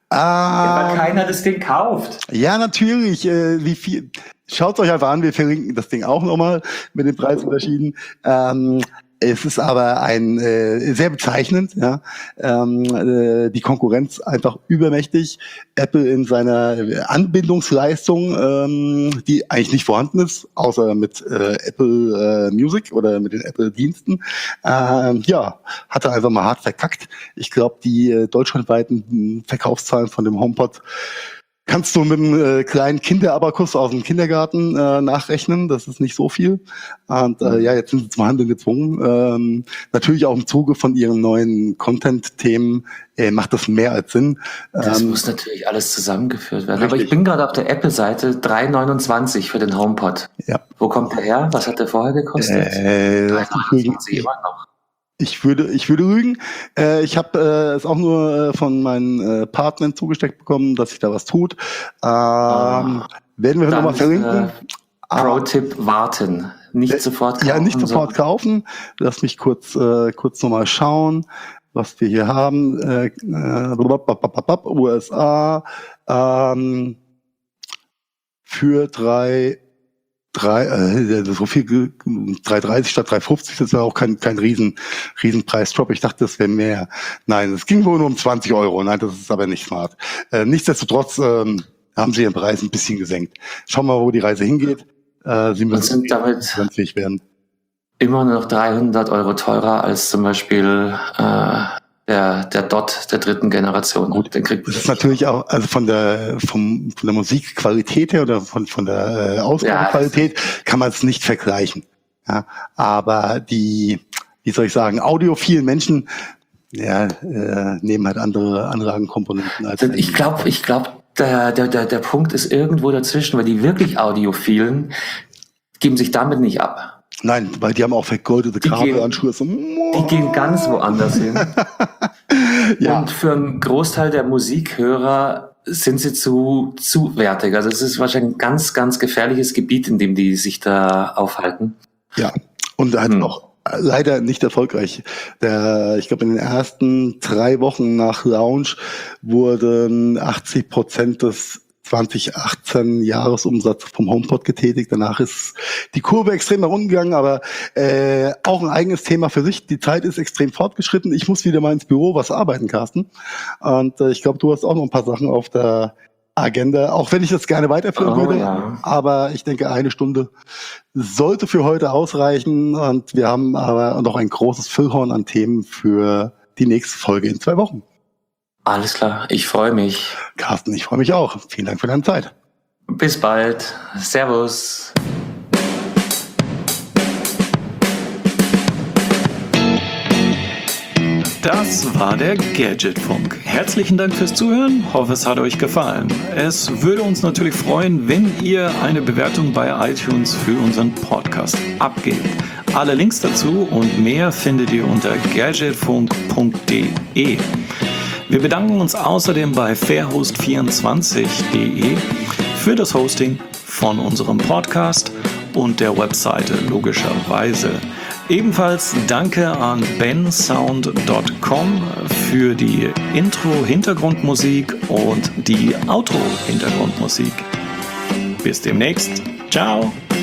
Ja, weil keiner das Ding kauft. Ja, natürlich. Äh, wie viel? Schaut euch einfach an, wir verlinken das Ding auch nochmal mit den Preisunterschieden. Ähm, es ist aber ein äh, sehr bezeichnend, ja. Ähm, äh, die Konkurrenz einfach übermächtig. Apple in seiner Anbindungsleistung, ähm, die eigentlich nicht vorhanden ist, außer mit äh, Apple äh, Music oder mit den Apple-Diensten. Ähm, ja, hat er einfach mal hart verkackt. Ich glaube, die äh, deutschlandweiten Verkaufszahlen von dem HomePod kannst du mit einem äh, kleinen Kinderabakus aus dem Kindergarten äh, nachrechnen. Das ist nicht so viel. Und äh, ja, jetzt sind sie zum Handeln gezwungen. Ähm, natürlich auch im Zuge von ihren neuen Content-Themen äh, macht das mehr als Sinn. Das ähm, muss natürlich alles zusammengeführt werden. Richtig. Aber ich bin gerade auf der Apple-Seite, drei neunundzwanzig für den HomePod. Ja. Wo kommt der her? Was hat der vorher gekostet? Äh, drei neunundzwanzig immer noch. Ich würde, ich würde lügen. Äh, ich habe äh, es auch nur äh, von meinen äh, Partnern zugesteckt bekommen, dass sich da was tut. Ähm, oh, werden wir nochmal verlinken. Äh, Pro-Tipp: warten, nicht äh, sofort kaufen. Ja, nicht sofort so. kaufen. Lass mich kurz, äh, kurz nochmal schauen, was wir hier haben. Äh, äh, U S A ähm, für drei Drei, äh, so viel, drei dreißig statt drei fünfzig, das war auch kein, kein riesen, riesen Preisdrop. Ich dachte, das wäre mehr. Nein, es ging wohl nur um zwanzig Euro. Nein, das ist aber nicht smart. Äh, nichtsdestotrotz, ähm, haben sie ihren Preis ein bisschen gesenkt. Schauen wir mal, wo die Reise hingeht. Äh, sie müssen damit fähig werden. Immer noch dreihundert Euro teurer als zum Beispiel, äh, Der, der Dot der dritten Generation. Gut, den kriegt das ist natürlich auch, also von der, vom, von der Musikqualität her oder von, von der äh, Ausgabequalität ja, kann man es nicht vergleichen. Ja, aber die, wie soll ich sagen, audiophilen Menschen, ja, äh, nehmen halt andere, andere Komponenten als. Ich glaube, ich glaube, der, der, der, der Punkt ist irgendwo dazwischen, weil die wirklich Audiophilen geben sich damit nicht ab. Nein, weil die haben auch vergoldete Kabelanschlüsse. So, die gehen ganz woanders hin. Ja. Und für einen Großteil der Musikhörer sind sie zu, zu wertig. Also es ist wahrscheinlich ein ganz, ganz gefährliches Gebiet, in dem die sich da aufhalten. Ja, und halt hm. auch leider nicht erfolgreich. Der, ich glaube, in den ersten drei Wochen nach Launch wurden achtzig Prozent des zwanzig achtzehn Jahresumsatz vom HomePod getätigt. Danach ist die Kurve extrem nach unten gegangen, aber äh, auch ein eigenes Thema für sich. Die Zeit ist extrem fortgeschritten. Ich muss wieder mal ins Büro was arbeiten, Carsten. Und äh, ich glaube, du hast auch noch ein paar Sachen auf der Agenda, auch wenn ich das gerne weiterführen oh, würde. Ja. Aber ich denke, eine Stunde sollte für heute ausreichen. Und wir haben aber noch ein großes Füllhorn an Themen für die nächste Folge in zwei Wochen. Alles klar, ich freue mich. Carsten, ich freue mich auch. Vielen Dank für deine Zeit. Bis bald. Servus. Das war der Gadgetfunk. Herzlichen Dank fürs Zuhören. Hoffe, es hat euch gefallen. Es würde uns natürlich freuen, wenn ihr eine Bewertung bei iTunes für unseren Podcast abgebt. Alle Links dazu und mehr findet ihr unter gadgetfunk punkt de. Wir bedanken uns außerdem bei fairhost vierundzwanzig punkt de für das Hosting von unserem Podcast und der Webseite logischerweise. Ebenfalls danke an bensound punkt com für die Intro-Hintergrundmusik und die Outro-Hintergrundmusik. Bis demnächst. Ciao!